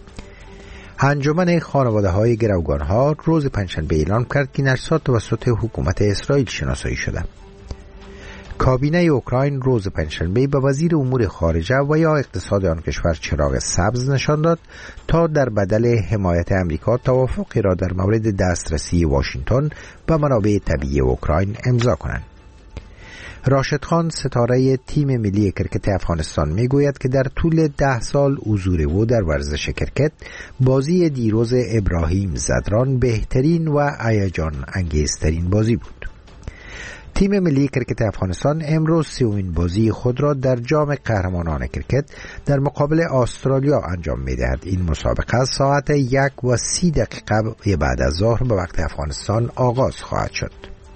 انجمن خانواده های گروگان ها روز پنجشنبه اعلام کرد که این اجساد توسط حکومت اسرائیل شناسایی شده. کابینه اوکراین روز پنجشنبه به وزیر امور خارجه و یا اقتصاد آن کشور چراغ سبز نشان داد تا در بدل حمایت امریکا توافقی را در مورد دسترسی واشنگتن به منابع طبیعی اوکراین امضا کنند. راشد خان، ستاره تیم ملی کرکت افغانستان، میگوید که در طول ده سال حضور او در ورزش کرکت، بازی دیروز ابراهیم زدران بهترین و هیجان انگیزترین بازی بود. تیم ملی کرکت افغانستان امروز سومین بازی خود را در جام قهرمانان کرکت در مقابل استرالیا انجام می‌دهد. این مسابقه ساعت یک و سی دقیقه بعد از ظهر به وقت افغانستان آغاز خواهد شد.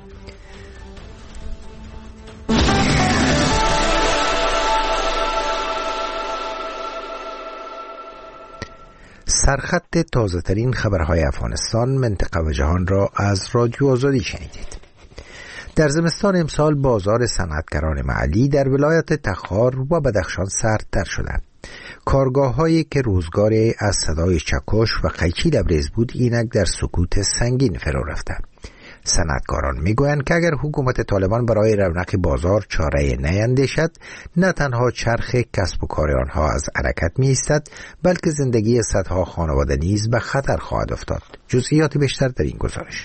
سرخط تازه ترین خبرهای افغانستان، منطقه و جهان را از رادیو آزادی شنیدید. در زمستان امسال بازار صنعتگران محلی در ولایت تخار و بدخشان سردتر شده. کارگاه هایی که روزگار از صدای چکش و قیچی لبریز بود اینک در سکوت سنگین فرو رفته. صنعتکاران میگویند که اگر حکومت طالبان برای رونق بازار چاره نیندیشد، نه تنها چرخ کسب و کار آنها از حرکت می ایستد، بلکه زندگی صدها خانواده نیز به خطر خواهد افتاد. جزئیات بیشتر در این گزارش.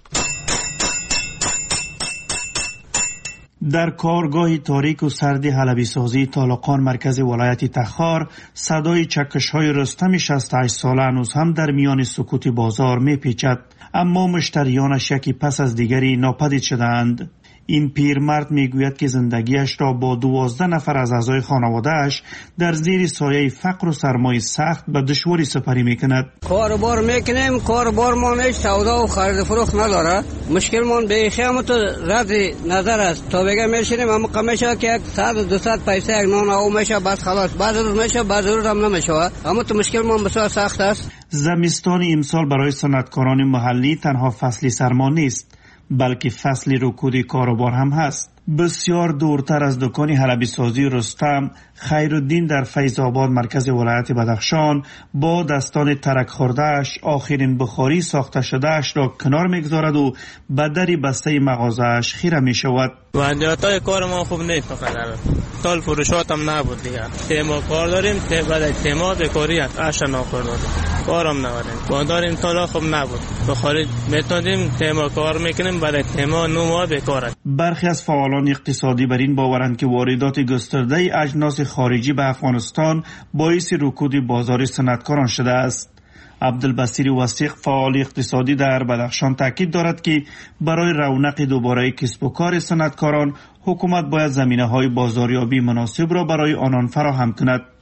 در کارگاه تاریک و سرد حلبی سازی طالقان مرکز ولایت تخار، صدای چکش های رستم شصت و هشت ساله هنوز هم در میان سکوت بازار می پیچد، اما مشتریانش یکی پس از دیگری ناپدید شدند. این پیرمرد میگوید که زندگیش را با دوازده نفر از اعضای خانواده‌اش در زیر سایه فقر و سرمایه سخت به دشواری سپری میکند. کاربار میکنیم، کاربارمان هیچ سودا و خرید فروخت نداره. مشکلمان به خیامت رد نظر است. تا بگه میشینیم اما کمیشه که صد و دوصد پیسه یک نان او میشه، بس خلاص. بعد روز میشه، بعد روز هم نمیشه. اما تو مشکلمان بسیار سخت است. زمستان امسال برای صنعتکاران محلی تنها فصلی سرما نیست، بلکه فصل رکود کاروبار هم هست. بسیار دورتر از دکان حلبی سازی رستم، خیرالدین در فیض آباد مرکز ولایت بدخشان با دستان ترک خوردهش آخرین بخاری ساخته شدهش را کنار میگذارد و به دری بسته مغازهش خیره می شود. وضعیتای کار ما خوب نیست، فقط تال فروشات هم نبود دیگه. تیما کار داریم، بعد تیما بکاری اش ناکار داریم، کارم نداریم. با داریم تالا خوب نبود، بخاری میتونیم تیما کار میکنیم، بعد تیما نو ما بکاره. برخی از فعالان اقتصادی بر این باورند که واردات گسترده اجناس خارجی به افغانستان باعث رکود بازار صنعتکاران شده است. عبدالبصیر وثیق، فعال اقتصادی در بدخشان، تاکید دارد که برای رونق دوباره کسب و کار صنعتکاران حکومت باید زمینه‌های بازاریابی مناسب را برای آنان فراهم کند.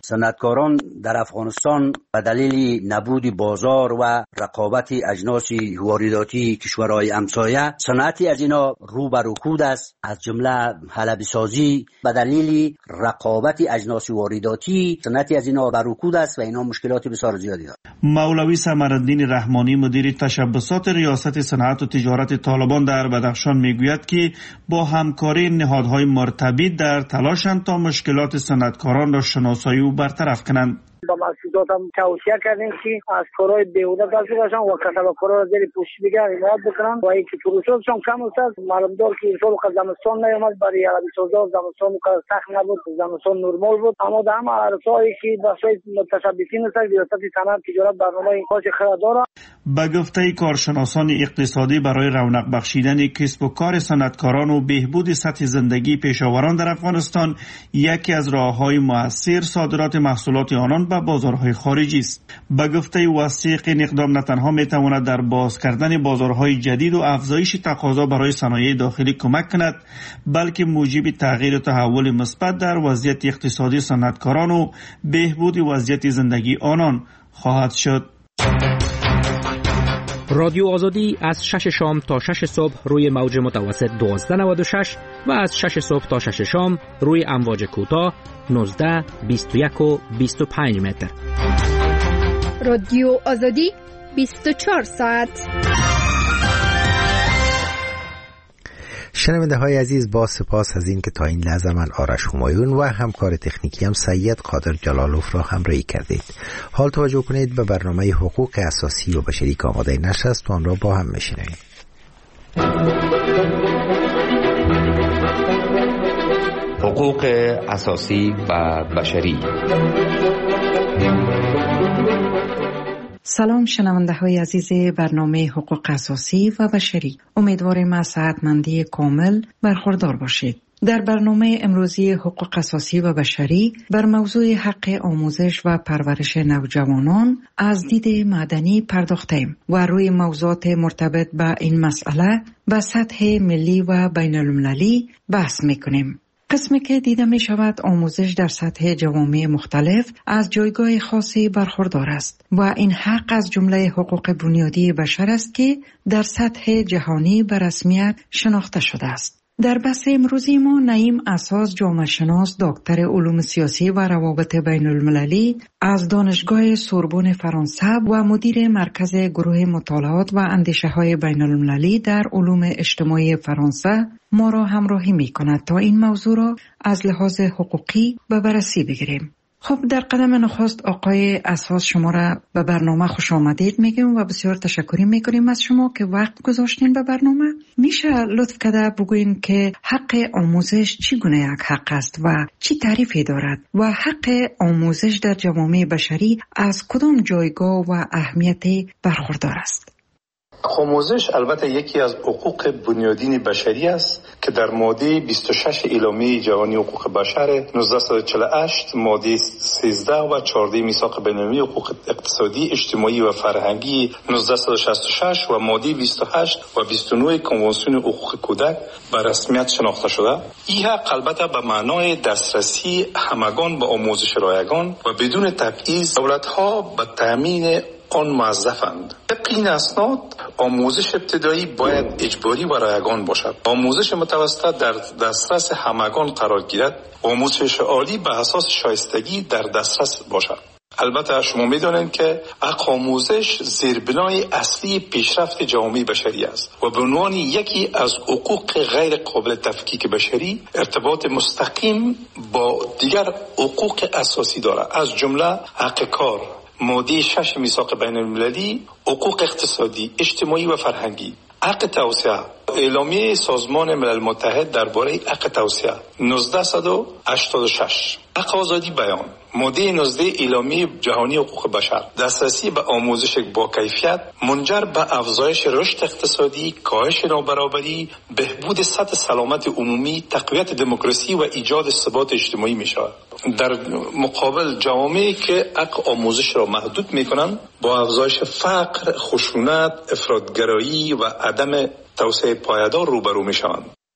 صنعتکاران در افغانستان به دلیل نبود بازار و رقابت اجناس وارداتی کشورهای همسایه صنعتی از اینا رو به رکود است، از جمله حلبی سازی به دلیل رقابت اجناس وارداتی صنعتی از اینا به رکود است و اینا مشکلات بسیار زیادی دارد. مولوی ثمرالدین رحمانی مدیر تشبسات ریاست صنعت و تجارت طالبان در بدخشان میگوید که با همکاری نهادهای مرتبط در تلاشند تا مشکلات صنعتکاران را شناسایی و برطرف کنند. با محصولات هم توصیه کردیم که از کارهای بیهوده داشته باشن و کسب و کارها را زیر پوشش حمایت بکنن و اینکه فروشاتشون کم است. معلوم دار که امسال زمستان نیامد، برای عربی سازا زمستان سخت نبود، زمستان نرمال بود، اما در همه عرصه‌هایی که بخشای متشبثین است ریاست صنعت تجارت برنامه این کارش خیلی داره. به گفته کارشناسان اقتصادی برای رونق بخشیدن کسب و کار صنعتکاران و بهبود سطح زندگی پیشاوران در افغانستان یکی از راه‌های مؤثر صادرات محصولات آنان به بازارهای خارجی است. به گفته وثیق این اقدام نه تنها میتواند در باز کردن بازارهای جدید و افزایش تقاضا برای صنایع داخلی کمک کند، بلکه موجب تغییر و تحول مثبت در وضعیت اقتصادی صنعتکاران و بهبود وضعیت زندگی آنان خواهد شد. رادیو آزادی از شش شام تا شش صبح روی موج متوسط دوازده نود و شش و از شش صبح تا شش شام روی امواج کوتاه نوزده، بیست و یک و بیست و پنج متر. رادیو آزادی بیست و چهار ساعت. شنونده های عزیز، با سپاس از این که تا این لحظه من آرش همایون و همکار تکنیکی هم سید قادر جلالوف را همراهی کردید. حال توجه کنید به برنامه حقوق اساسی و بشری که آماده نشر است و آن را با هم میشنویم. حقوق اساسی و بشری. سلام شنونده های عزیز برنامه حقوق اساسی و بشری. امیدواریم از صحتمندی کامل برخوردار باشید. در برنامه امروزی حقوق اساسی و بشری بر موضوع حق آموزش و پرورش نوجوانان از دید مدنی پرداختیم و روی موضوعات مرتبط با این مسئله به سطح ملی و بین المللی بحث میکنیم. قسمی که دیده می شود آموزش در سطح جوامع مختلف از جایگاه خاصی برخوردار است و این حق از جمله حقوق بنیادی بشر است که در سطح جهانی به رسمیت شناخته شده است. در بحث امروزی ما نعیم اساس جامعه شناس دکتر علوم سیاسی و روابط بین المللی از دانشگاه سوربن فرانسه و مدیر مرکز گروه مطالعات و اندیشه های بین المللی در علوم اجتماعی فرانسه ما را همراهی می کند تا این موضوع را از لحاظ حقوقی به بررسی بگیریم. خب در قدم نخست آقای اساس شما را به برنامه خوش آمدید میگیم و بسیار تشکری میکنیم از شما که وقت گذاشتین به برنامه. میشه لطف کرده بگوین که حق آموزش چی گونه یک حق است و چی تعریفی دارد و حق آموزش در جوامع بشری از کدام جایگاه و اهمیتی برخوردار است؟ آموزش البته یکی از حقوق بنیادین بشری است که در ماده بیست و شش اعلامیه جهانی حقوق بشر نوزده چهل و هشت، ماده سیزده و چهارده میثاق بین‌المللی حقوق اقتصادی، اجتماعی و فرهنگی نوزده شصت و شش و ماده بیست و هشت و بیست و نه کنوانسیون حقوق کودک به رسمیت شناخته شده. این حق البته به معنای دسترسی همگان به آموزش رایگان و بدون تبعیض دولت‌ها به تامین آن موظفند. طبق این اسناد آموزش ابتدایی باید اجباری و رایگان باشد. آموزش متوسط در دسترس همگان قرار گیرد. آموزش عالی به اساس شایستگی در دسترس باشد. البته شما می‌دانید که حق آموزش زیربنای اصلی پیشرفت جامعه بشری است و به عنوان یکی از حقوق غیر قابل تفکیک بشری ارتباط مستقیم با دیگر حقوق اساسی دارد، از جمله حق کار، ماده شش میثاق بین المللی، حقوق اقتصادی، اجتماعی و فرهنگی، حق توسعه، اعلامیه سازمان ملل متحد درباره حق توسعه نوزده هشتاد و شش، حق آزادی بیان، ماده نوزده اعلامیه جهانی حقوق بشر، دسترسی به آموزش با کیفیت منجر به افزایش رشد اقتصادی، کاهش نابرابری، بهبود سطح سلامت عمومی، تقویت دموکراسی و ایجاد ثبات اجتماعی می شود. در مقابل جوامعی که حق آموزش را محدود می کنند با افزایش فقر، خشونت، افراطگرایی و عدم توسعه پایدار روبرو می شوند.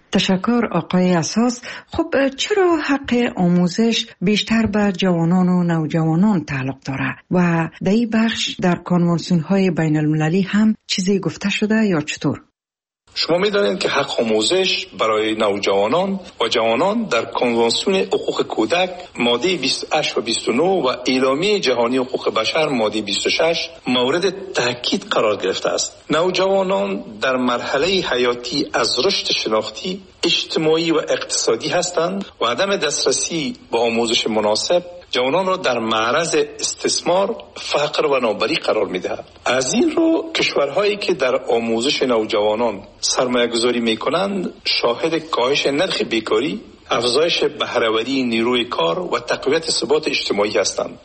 تشکر آقای اساس. خب چرا حق آموزش بیشتر به جوانان و نوجوانان تعلق داره و در این بخش در کنوانسیون های بین المللی هم چیزی گفته شده یا چطور؟ شما می‌دانید که حق آموزش برای نوجوانان و جوانان در کنوانسیون حقوق کودک ماده بیست و هشت و بیست و نه و اعلامیه جهانی حقوق بشر ماده بیست و شش مورد تاکید قرار گرفته است. نوجوانان در مرحله حیاتی از رشد شناختی، اجتماعی و اقتصادی هستند و عدم دسترسی به آموزش مناسب جوانان را در معرض استثمار، فقر و نابرابری قرار می‌دهد. از این رو کشورهایی که در آموزش نوجوانان سرمایه‌گذاری می‌کنند شاهد کاهش نرخ بیکاری، افزایش بهره‌وری نیروی کار و تقویت ثبات اجتماعی هستند.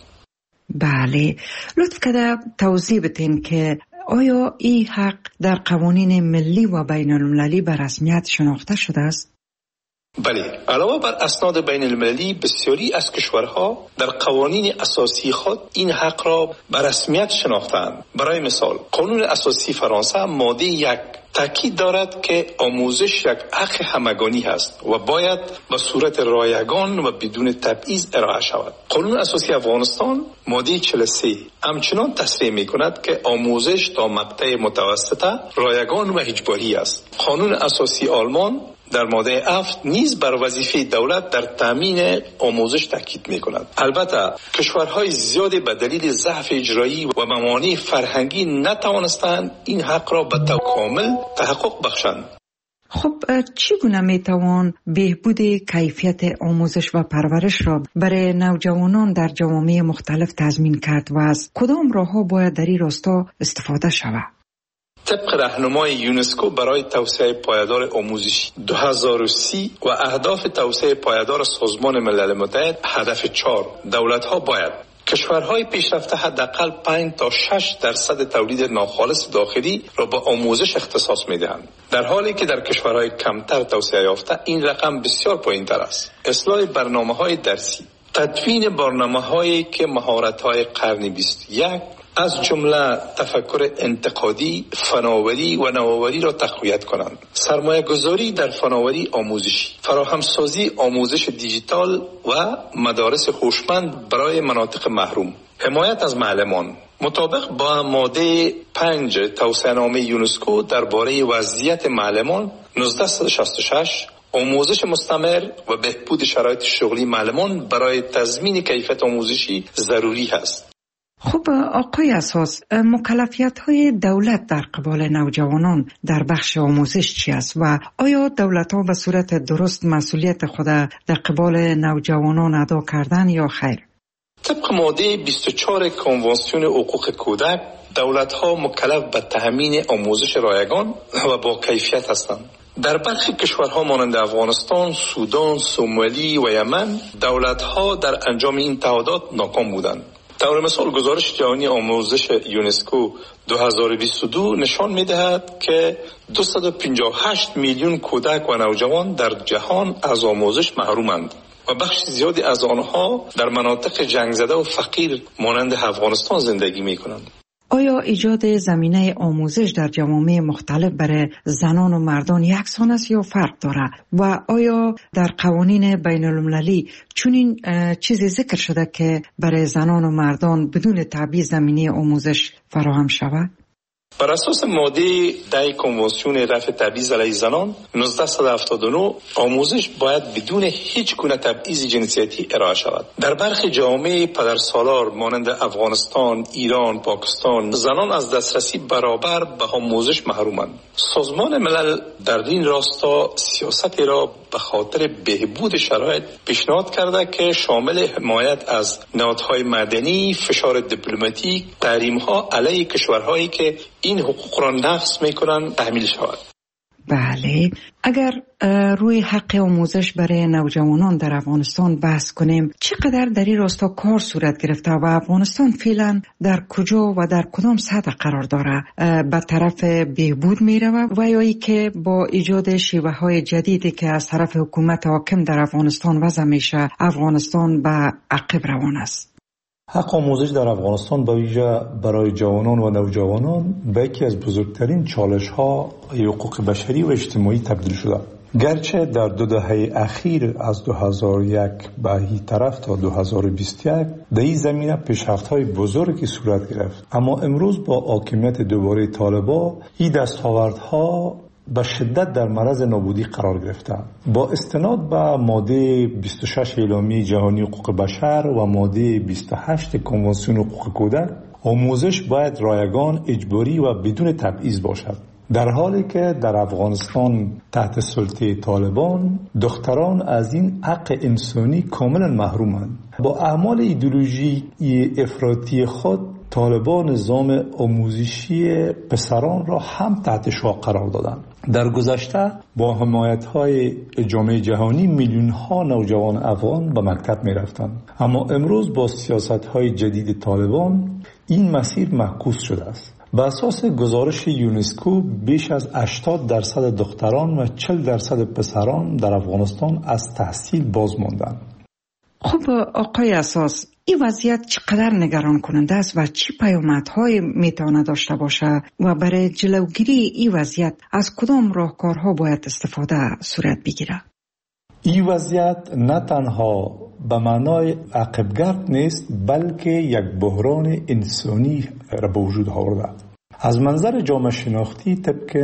بله، لطف کرده توضیح بدین که آیا این حق در قوانین ملی و بین المللی به رسمیت شناخته شده است؟ بله، علاوه بر اسناد بین المللی بسیاری از کشورها در قوانین اساسی خود این حق را به رسمیت شناختند. برای مثال قانون اساسی فرانسه ماده یک تاکید دارد که آموزش یک حق همگانی است و باید به صورت رایگان و بدون تبعیض ارائه شود. قانون اساسی افغانستان ماده چهل و سه همچنان تصریح می کند که آموزش تا مقطع متوسطه رایگان و اجباری است. قانون اساسی آلمان در ماده هفت نیز بر وظیفه دولت در تامین آموزش تاکید می کند. البته کشورهای زیادی به دلیل ضعف اجرایی و موانع فرهنگی نتوانستند این حق را به طور کامل تحقق بخشند. خب چگونه میتوان بهبود کیفیت آموزش و پرورش را برای نوجوانان در جوامع مختلف تضمین کرد و از کدام راهها باید در این راستا استفاده شود؟ طبق راهنمای یونسکو برای توسعه پایدار آموزشی دو هزار و سی و اهداف توسعه پایدار سازمان ملل متحد هدف چهار، دولت‌ها باید کشورهای پیشرفته حداقل پنج تا شش درصد تولید ناخالص داخلی را به آموزش اختصاص می‌دهند، در حالی که در کشورهای کمتر توسعه یافته این رقم بسیار پایین‌تر است. اصلاح برنامه‌های درسی، تدوین برنامه‌هایی که مهارت‌های قرن بیست و یک از جمله تفکر انتقادی، فناوری و نوآوری را تقویت کنند. سرمایه گذاری در فناوری آموزشی، فراهمسازی آموزش دیجیتال و مدارس هوشمند برای مناطق محروم، حمایت از معلمان. مطابق با ماده پنج توصیه‌نامه یونسکو درباره وضعیت معلمان نوزده شصت و شش، آموزش مستمر و بهبود شرایط شغلی معلمان برای تضمین کیفیت آموزشی ضروری است. خب آقای اساس، مکلفیت های دولت در قبال نوجوانان در بخش آموزش چی است و آیا دولت ها به صورت درست مسئولیت خود در قبال نوجوانان ادا کردن یا خیر؟ طبق ماده بیست و چهار کنوانسیون حقوق کودک دولت ها مکلف به تامین آموزش رایگان و با کیفیت هستند. در برخی کشورها مانند افغانستان، سودان، سومالی و یمن دولت ها در انجام این تعهدات ناکام بودند. طور مثال گزارش جهانی آموزش یونسکو دو هزار و بیست و دو نشان می‌دهد که دویست و پنجاه و هشت میلیون کودک و نوجوان در جهان از آموزش محرومند و بخش زیادی از آنها در مناطق جنگ زده و فقیر مانند افغانستان زندگی می‌کنند. آیا ایجاد زمینه آموزش در جوامع مختلف برای زنان و مردان یکسان است یا فرق دارد و آیا در قوانین بین المللی چنین چیزی ذکر شده که برای زنان و مردان بدون تبعیض زمینه آموزش فراهم شود؟ بر اساس ماده ده کنوانسیون رفع تبعیض علیه زنان نوزده هفتاد و نه آموزش باید بدون هیچ گونه تبعیض جنسیتی ارائه شود. در برخی جوامع پدرسالار مانند افغانستان، ایران، پاکستان زنان از دسترسی برابر به آموزش محرومند. سازمان ملل در این راستا سیاستی را به خاطر بهبود شرایط پیشنهاد کرده که شامل حمایت از نهادهای مدنی، فشار دیپلماتیک، تحریم‌ها علیه کشورهایی که این حقوق را نقض می‌کنند تحمیل شود. بله، اگر روی حق آموزش برای نوجوانان در افغانستان بحث کنیم، چقدر در این راستا کار صورت گرفته و افغانستان فعلا در کجا و در کدام سطح قرار داره؟ به طرف بهبود میره و یا ای که با ایجاد شیوه های جدیدی که از طرف حکومت حاکم در افغانستان وضع میشه افغانستان به عقب روان است؟ حق آموزش در افغانستان با ویژه برای جوانان و نوجوانان به یکی از بزرگترین چالش‌ها حقوق بشری و اجتماعی تبدیل شده. گرچه در دو دهه اخیر از دو هزار و یک به این طرف تا دو هزار و بیست و یک در این زمینه پیشرفت‌های بزرگی صورت گرفت، اما امروز با حاکمیت دوباره طالبان این دستاوردها به شدت در معرض نابودی قرار گرفته. با استناد به ماده بیست و شش اعلامیه جهانی حقوق بشر و ماده بیست و هشت کنوانسیون حقوق کودک، آموزش باید رایگان، اجباری و بدون تبعیض باشد، در حالی که در افغانستان تحت سلطه طالبان دختران از این حق انسانی کاملا محرومند. با اعمال ایدئولوژی افراطی خود طالبان نظام آموزشی پسران را هم تحت شعار قرار دادند. در گذشته با حمایت‌های جامعه جهانی میلیون‌ها نوجوان افغان به مکتب می‌رفتند، اما امروز با سیاست‌های جدید طالبان این مسیر معکوس شده است. به اساس گزارش یونسکو بیش از هشتاد درصد دختران و چهل درصد پسران در افغانستان از تحصیل باز ماندند. خب آقای اساس، این وضعیت چقدر نگران کننده است و چه پیامدهای میتواند داشته باشه و برای جلوگیری این وضعیت از کدام راهکارها باید استفاده صورت بگیره؟ این وضعیت نه تنها به معنای عقبگرد نیست، بلکه یک بحران انسانی را به وجود آورده. از منظر جامعه شناختی طبق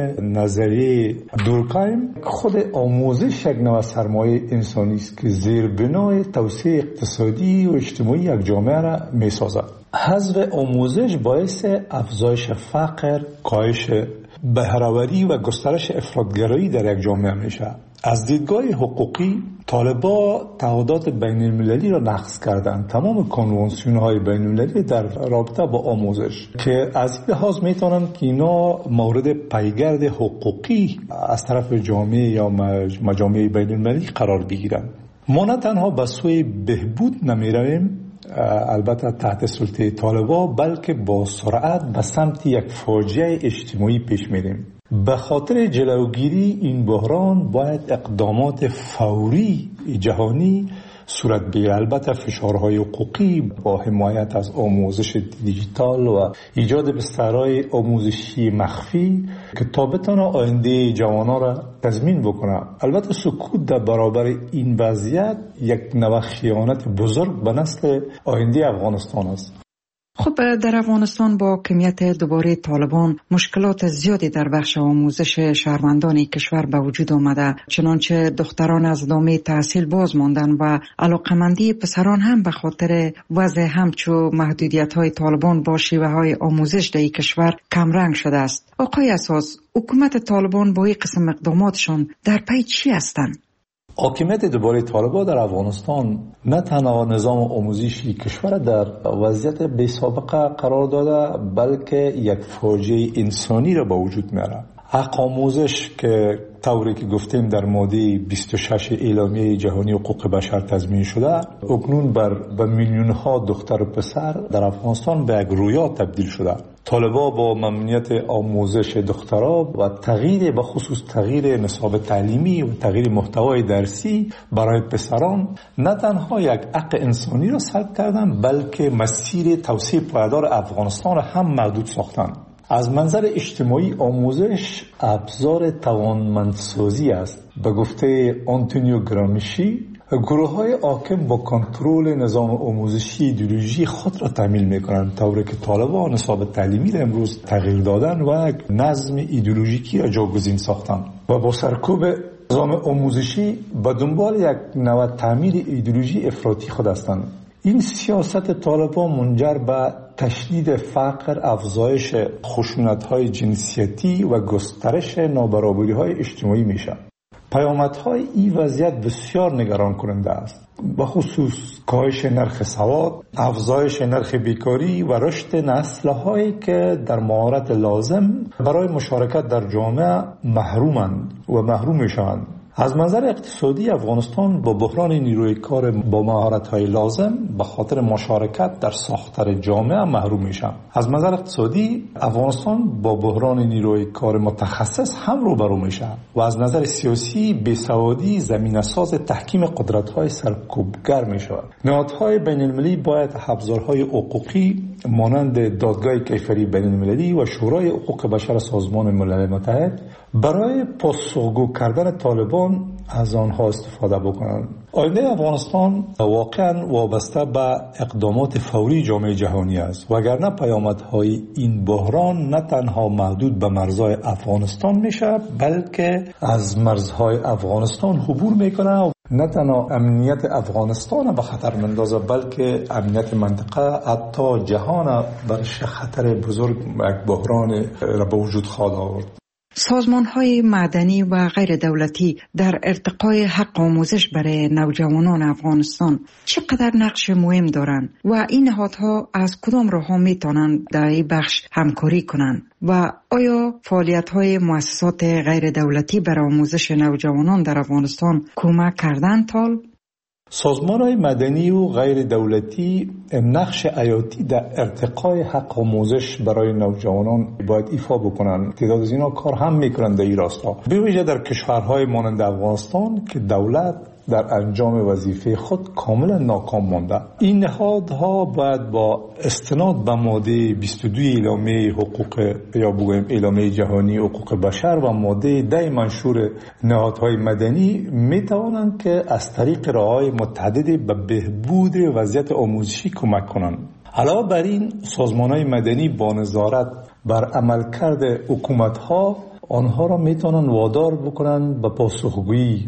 نظریه دورکایم، خود آموزش یک نوع سرمایه انسانی است که زیربنای توسعه اقتصادی و اجتماعی یک جامعه را می‌سازد. حذف آموزش باعث افزایش فقر، کاهش بهره‌وری و گسترش افراط‌گرایی در یک جامعه میشه. از دیدگاه حقوقی طالبان تعهدات بین المللی را نقض کردند، تمام کنوانسیون‌های بین المللی در رابطه با آموزش، که از این لحاظ میتونن که اینا مورد پیگرد حقوقی از طرف جامعه یا مجامع بین المللی قرار بگیرند. ما نه تنها به سوی بهبود نمیرویم، البته تحت سلطه طالبان، بلکه با سرعت به سمت یک فاجعه اجتماعی پیش میریم. به خاطر جلوگیری این بحران باید اقدامات فوری جهانی صورت بگیرد. البته فشارهای حقوقی با حمایت از آموزش دیجیتال و ایجاد بسترهای آموزشی مخفی که تا بتونه آینده جوانان را تضمین بکنه. البته سکوت در برابر این وضعیت یک نوع خیانت بزرگ به نسل آینده افغانستان است. خب در افغانستان با حاکمیت دوباره طالبان مشکلات زیادی در بخش آموزش شهروندان کشور به وجود آمده، چنانچه دختران از ادامه تحصیل باز ماندن و علاقمندی پسران هم به خاطر وضع همچو محدودیت های طالبان با شیوه های آموزش در کشور کمرنگ شده است. آقای اساس، حکومت طالبان با این قسم اقداماتشان در پی چی هستند؟ حاکمیت دوباره طالبان در افغانستان نه تنها نظام آموزشی کشور در وضعیت بی سابقه قرار داده، بلکه یک فاجعه انسانی را به وجود میاره. حق آموزش که طوری که گفتیم در ماده بیست و شش اعلامیه جهانی حقوق بشر تضمین شده، اکنون بر به میلیون ها دختر و پسر در افغانستان به یک رویا تبدیل شده. طالبان با ممنوعیت آموزش دخترها و تغییر به خصوص تغییر نصاب تعلیمی و تغییر محتوای درسی برای پسران نه تنها یک حق انسانی را سلب کردند، بلکه مسیر توسعه پایدار افغانستان را هم محدود ساختند. از منظر اجتماعی آموزش ابزار توانمندسازی است. به گفته آنتونیو گرامشی، گروه‌های حاکم با کنترل نظام آموزشی ایدئولوژی خود را تامین می‌کنند، طوری که طالبان نصاب تعلیمی را امروز تغییر دادن و یک نظم ایدئولوژیکی را جاگزین ساختند و با سرکوب نظام آموزشی به دنبال یک نوع تعمیر ایدئولوژی افراطی خود هستند. این سیاست طالبان منجر به تشدید فقر، افزایش خشونت‌های جنسیتی و گسترش نابرابری‌های اجتماعی میشه. پیامدهای این وضعیت بسیار نگران کننده است، به خصوص کاهش نرخ سواد، افزایش نرخ بیکاری و رشد نسل‌هایی که در مهارت لازم برای مشارکت در جامعه محرومند و محروم میشوند. از منظر اقتصادی افغانستان با بحران نیروی کار با مهارت‌های لازم به خاطر مشارکت در ساختار جامعه محروم میشه. از منظر اقتصادی افغانستان با بحران نیروی کار متخصص هم روبرو میشه و از نظر سیاسی بیسوادی زمینه‌ساز تحکیم قدرت‌های سرکوبگر میشه. نهادهای بین‌المللی باید ابزارهای حقوقی مانند دادگاه کیفری بین‌المللی و شورای حقوق بشر سازمان ملل متحد برای پاسخگو کردن طالبان طالبان از آنها استفاده بکنند. آینده افغانستان واقعا وابسته به اقدامات فوری جامعه جهانی است، وگرنه پیامدهای این بحران نه تنها محدود به مرزهای افغانستان میشه، بلکه از مرزهای افغانستان عبور میکنه. نه تنها امنیت افغانستان به خطر مندازه، بلکه امنیت منطقه حتی جهان بر خطر بزرگ یک بحران را به وجود خواهد آورد. سازمان‌های مدنی و غیر دولتی در ارتقای حق آموزش برای نوجوانان افغانستان چقدر نقش مهم دارند و این نهادها از کدام راه‌ها میتونند در این بخش همکاری کنند و آیا فعالیت‌های مؤسسات غیر دولتی برای آموزش نوجوانان در افغانستان کمک کردند تال؟ سازمان‌های مدنی و غیر دولتی نقش حیاتی در ارتقای حق آموزش برای نوجوانان باید ایفا بکنند. تعداد از اینا کار هم میکنند در این راستا، به ویژه در کشورهای مانند افغانستان که دولت در انجام وظیفه خود کاملا ناکام مانده. این نهادها باید با استناد به ماده بیست و دو اعلامیه حقوق یا بگویم اعلامیه جهانی حقوق بشر و ماده ده منشور نهادهای مدنی می توانند که از طریق راههای متعددی به بهبود وضعیت آموزشی کمک کنند. علاوه بر این سازمان‌های مدنی با نظارت بر عملکرد حکومت‌ها آنها را میتونن وادار بکنن به پاسخگویی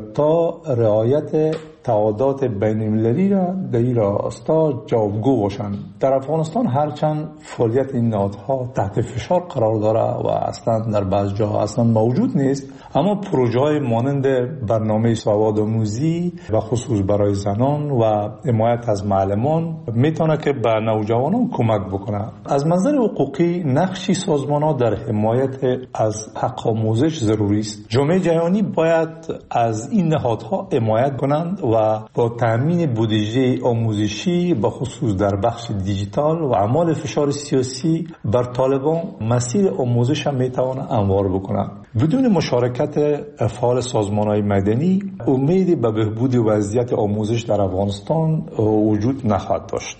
تا رعایت تعهدات بین المللی را در این راستا جوابگو باشند. در افغانستان هرچند فعالیت این نهادها تحت فشار قرار داره و اصلا در بعض جاها اصلا موجود نیست، اما پروژه های مانند برنامه سواد آموزی و خصوص برای زنان و حمایت از معلمان میتونه که به نوجوانان کمک بکنه. از منظر حقوقی نقشی سازمان ها در حمایت از حق آموزش ضروری است. جامعه جهانی باید از این نهادها حمایت کنند و با تامین بودجه آموزشی به خصوص در بخش دیجیتال و اعمال فشار سیاسی بر طالبان مسیر آموزش هم میتونه هموار بکنه. بدون مشارکت فعال سازمان‌های مدنی امیدی به بهبود وضعیت آموزش در افغانستان وجود نخواهد داشت.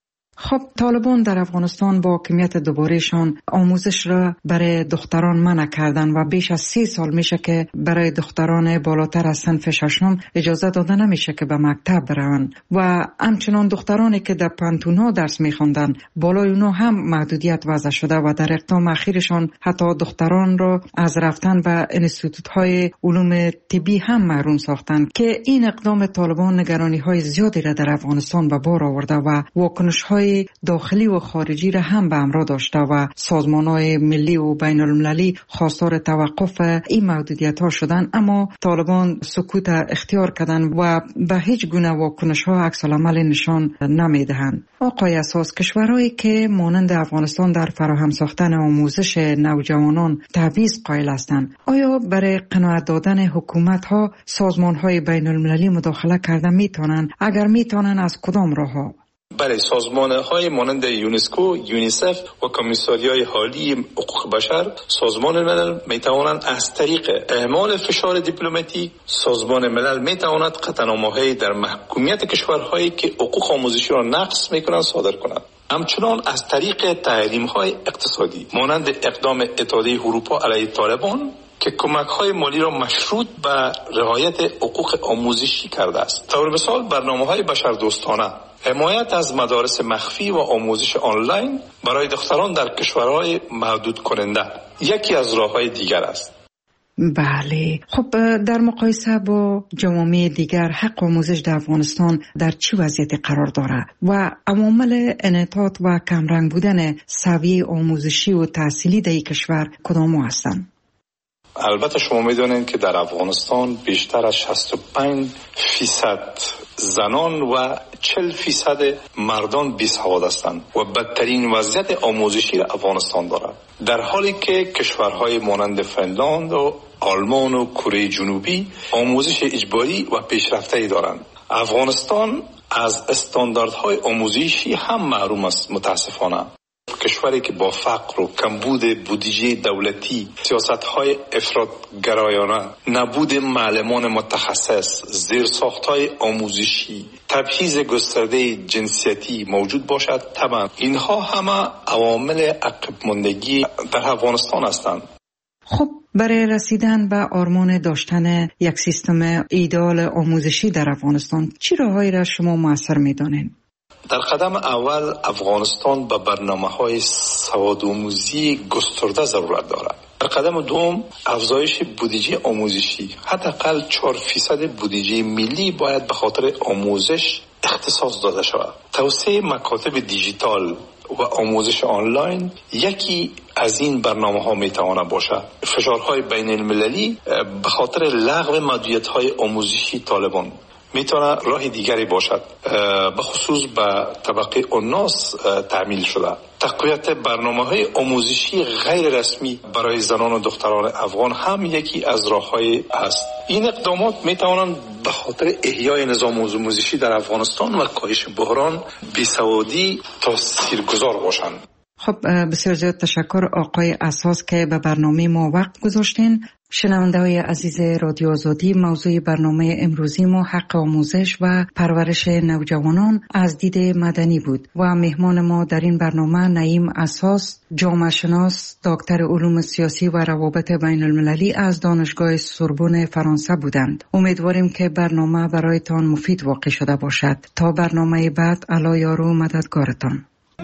خب طالبان در افغانستان با حاکمیت دوبارهشان آموزش را برای دختران منع کردن و بیش از سی سال میشه که برای دختران بالاتر از صنف ششم اجازه داده نمیشه که به مکتب بروند و همچنان دخترانی که در پانتون‌ها درس میخوندن بالای اونها هم محدودیت وضع شده و در اقدام اخیرشان حتی دختران را از رفتن به انستیتوت‌های علوم طبی هم محروم ساختند که این اقدام طالبان نگرانی‌های زیادی را در افغانستان به بار آورده و واکنش‌های داخلی و خارجی را هم به همراه داشته و سازمان‌های ملی و بین المللی خواستار توقف این محدودیت‌ها شدند، اما طالبان سکوت اختیار کردند و به هیچ گونه واکنش‌ها عکس العمل نشان نمی‌دهند. آقای اساس، کشورهایی که مانند افغانستان در فراهم ساختن آموزش نوجوانان تعویض قائل هستند، آیا برای قناعت دادن حکومت‌ها سازمان‌های بین المللی مداخله کردن می‌توانند؟ اگر می‌توانند از کدام راه‌ها؟ برای سازمان‌های مانند یونسکو، یونیسف و کمیساریای حالی حقوق بشر، سازمان ملل می‌توانند از طریق اعمال فشار دیپلماتیک، سازمان ملل می‌تواند قطعنامه‌های در محکومیت کشورهایی که حقوق آموزشی را نقض می‌کنند صادر کند. همچنان از طریق تحریم‌های اقتصادی مانند اقدام اتحادیه اروپا علیه طالبان که کمک‌های مالی را مشروط به رعایت حقوق آموزشی کرده است. طور مثال برنامه‌های بشردوستانه، حمایت از مدارس مخفی و آموزش آنلاین برای دختران در کشورهای محدود کننده یکی از راه‌های دیگر است. بله، خب در مقایسه با جوامع دیگر حق آموزش در افغانستان در چه وضعیتی قرار دارد و عوامل انعطاف و کمرنگ بودن سویه آموزشی و تحصیلی در این کشور کدام هستند؟ البته شما میدونید که در افغانستان بیشتر از شصت و پنج فیصد زنان و چهل فیصد مردان بیسواد هستند و بدترین وضعیت آموزشی را افغانستان دارد، در حالی که کشورهای مانند فنلاند و آلمان و کره جنوبی آموزش اجباری و پیشرفته‌ای دارند. افغانستان از استانداردهای آموزشی هم محروم است. متاسفانه کشوری که با فقر و کمبود بودجه دولتی، سیاست‌های افراط‌گرایانه، نبود معلمان متخصص، زیرساخت‌های آموزشی، تبعیض گسترده جنسیتی موجود باشد، طبعا اینها همه عوامل عقب ماندگی در افغانستان هستند. خب برای رسیدن به آرمان داشتن یک سیستم ایدئال آموزشی در افغانستان چه راههایی را شما موثر می‌دانید؟ در قدم اول افغانستان به برنامه‌های سوادآموزی گسترده ضرورت دارد. در قدم دوم افزایش بودجه آموزشی، حداقل چهار فیصد بودجه ملی باید به خاطر آموزش اختصاص داده شود. توسعه مکاتب دیجیتال و آموزش آنلاین یکی از این برنامه ها می تواند باشد. فشارهای بین المللی به خاطر لغو محدودیت‌های آموزشی طالبان میتونه راه دیگری باشد، به خصوص به طبقه الناس تعمیل شده. تقویت برنامه‌های آموزشی غیر رسمی برای زنان و دختران افغان هم یکی از راه‌های است. این اقدامات میتوانند به خاطر احیای نظام آموزشی در افغانستان و کاهش بحران بیسوادی تاثیرگذار باشند. خب بسیار زیاد تشکر آقای اساس که به برنامه ما وقت گذاشتین. شنونده های عزیز رادیو آزادی، موضوع برنامه امروزی ما حق آموزش و پرورش نوجوانان از دید مدنی بود و مهمان ما در این برنامه نعیم اساس، جامعه شناس، دکتر علوم سیاسی و روابط بین المللی از دانشگاه سوربن فرانسه بودند. امیدواریم که برنامه برایتان مفید واقع شده باشد. تا برنامه بعد، الله یار و مددگارتان.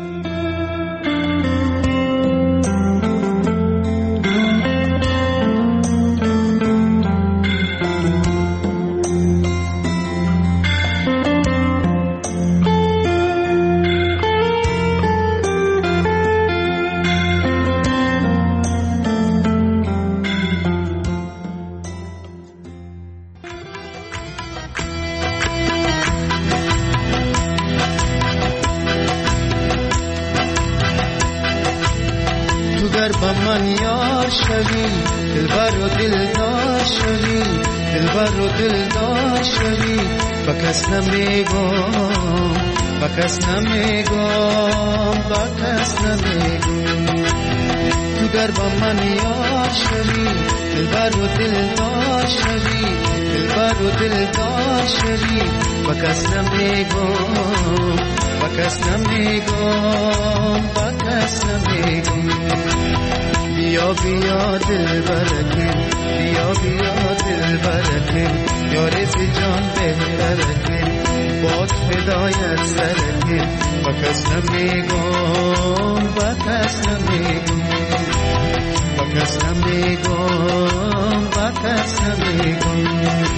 بکس نمیگم بکس نمیگم بکس نمیگم تو در با من یار شوی دلبر و دلدار شوی دلبر و دلدار شوی بکس نمیگم بکس نمیگم بکس نمیگم بیا بیا دلبرکم بیا بیا دلبرکم یاری سی جان بهترکم باد فدایت سرکم بکس نمیگم بکس نمیگم بکس نمیگم بکس نمیگم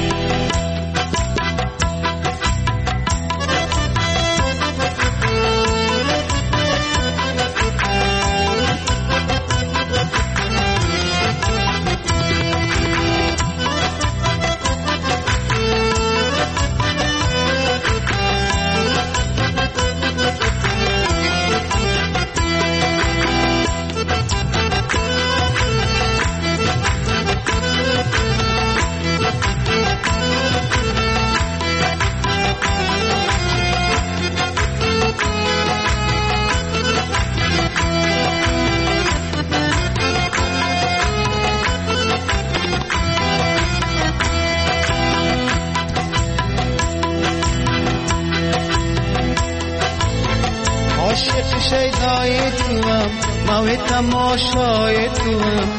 تماشای توام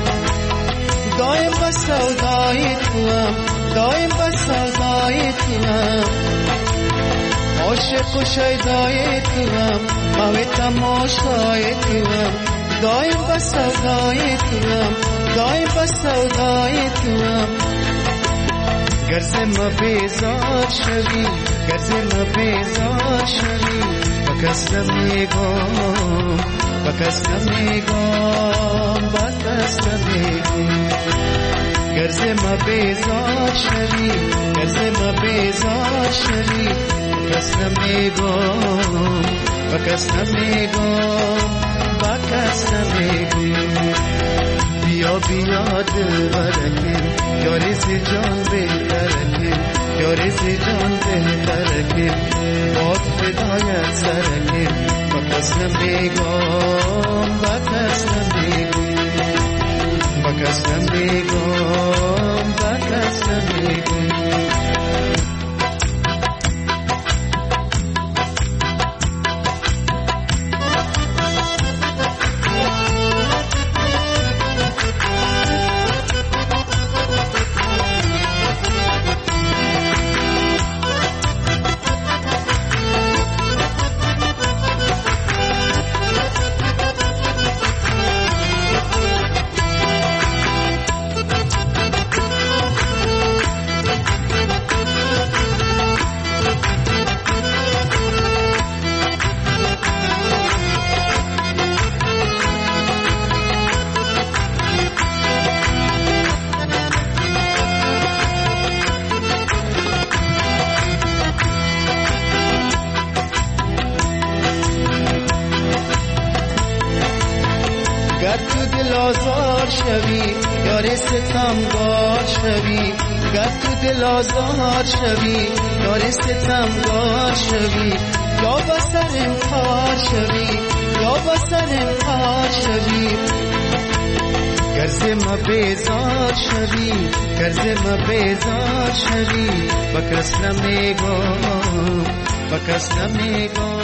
دایم با سودای توام دایم با سودای توام عاشق و شیدای توام ماوی تماشای توام دایم با سودای توام دایم با سودای توام گرز ما بیزار شوی گرز ما بیزار شوی بکس نمیگم بکس نمیگم بکس نمیگم گرز ما بیزار شوی گرز ما بیزار شوی بکس نمیگم بکس نمیگم بکس نمیگم بیا بیا دلبرکم یاری سی جان بهترکم یاری سی جان بهترکم باد فدایت سرکم بکس نمیگم بکس نمیگم بکس نمیگم بکس نمیگم دل آزار شوی یار ستمگار شوی گر تو دل آزار شوی یار ستمگار شوی یا بسرم خار شوی یا بسرم خار شوی گرز ما بیزار شوی گرز ما بیزار شوی بکس نمیگم بکس نمیگم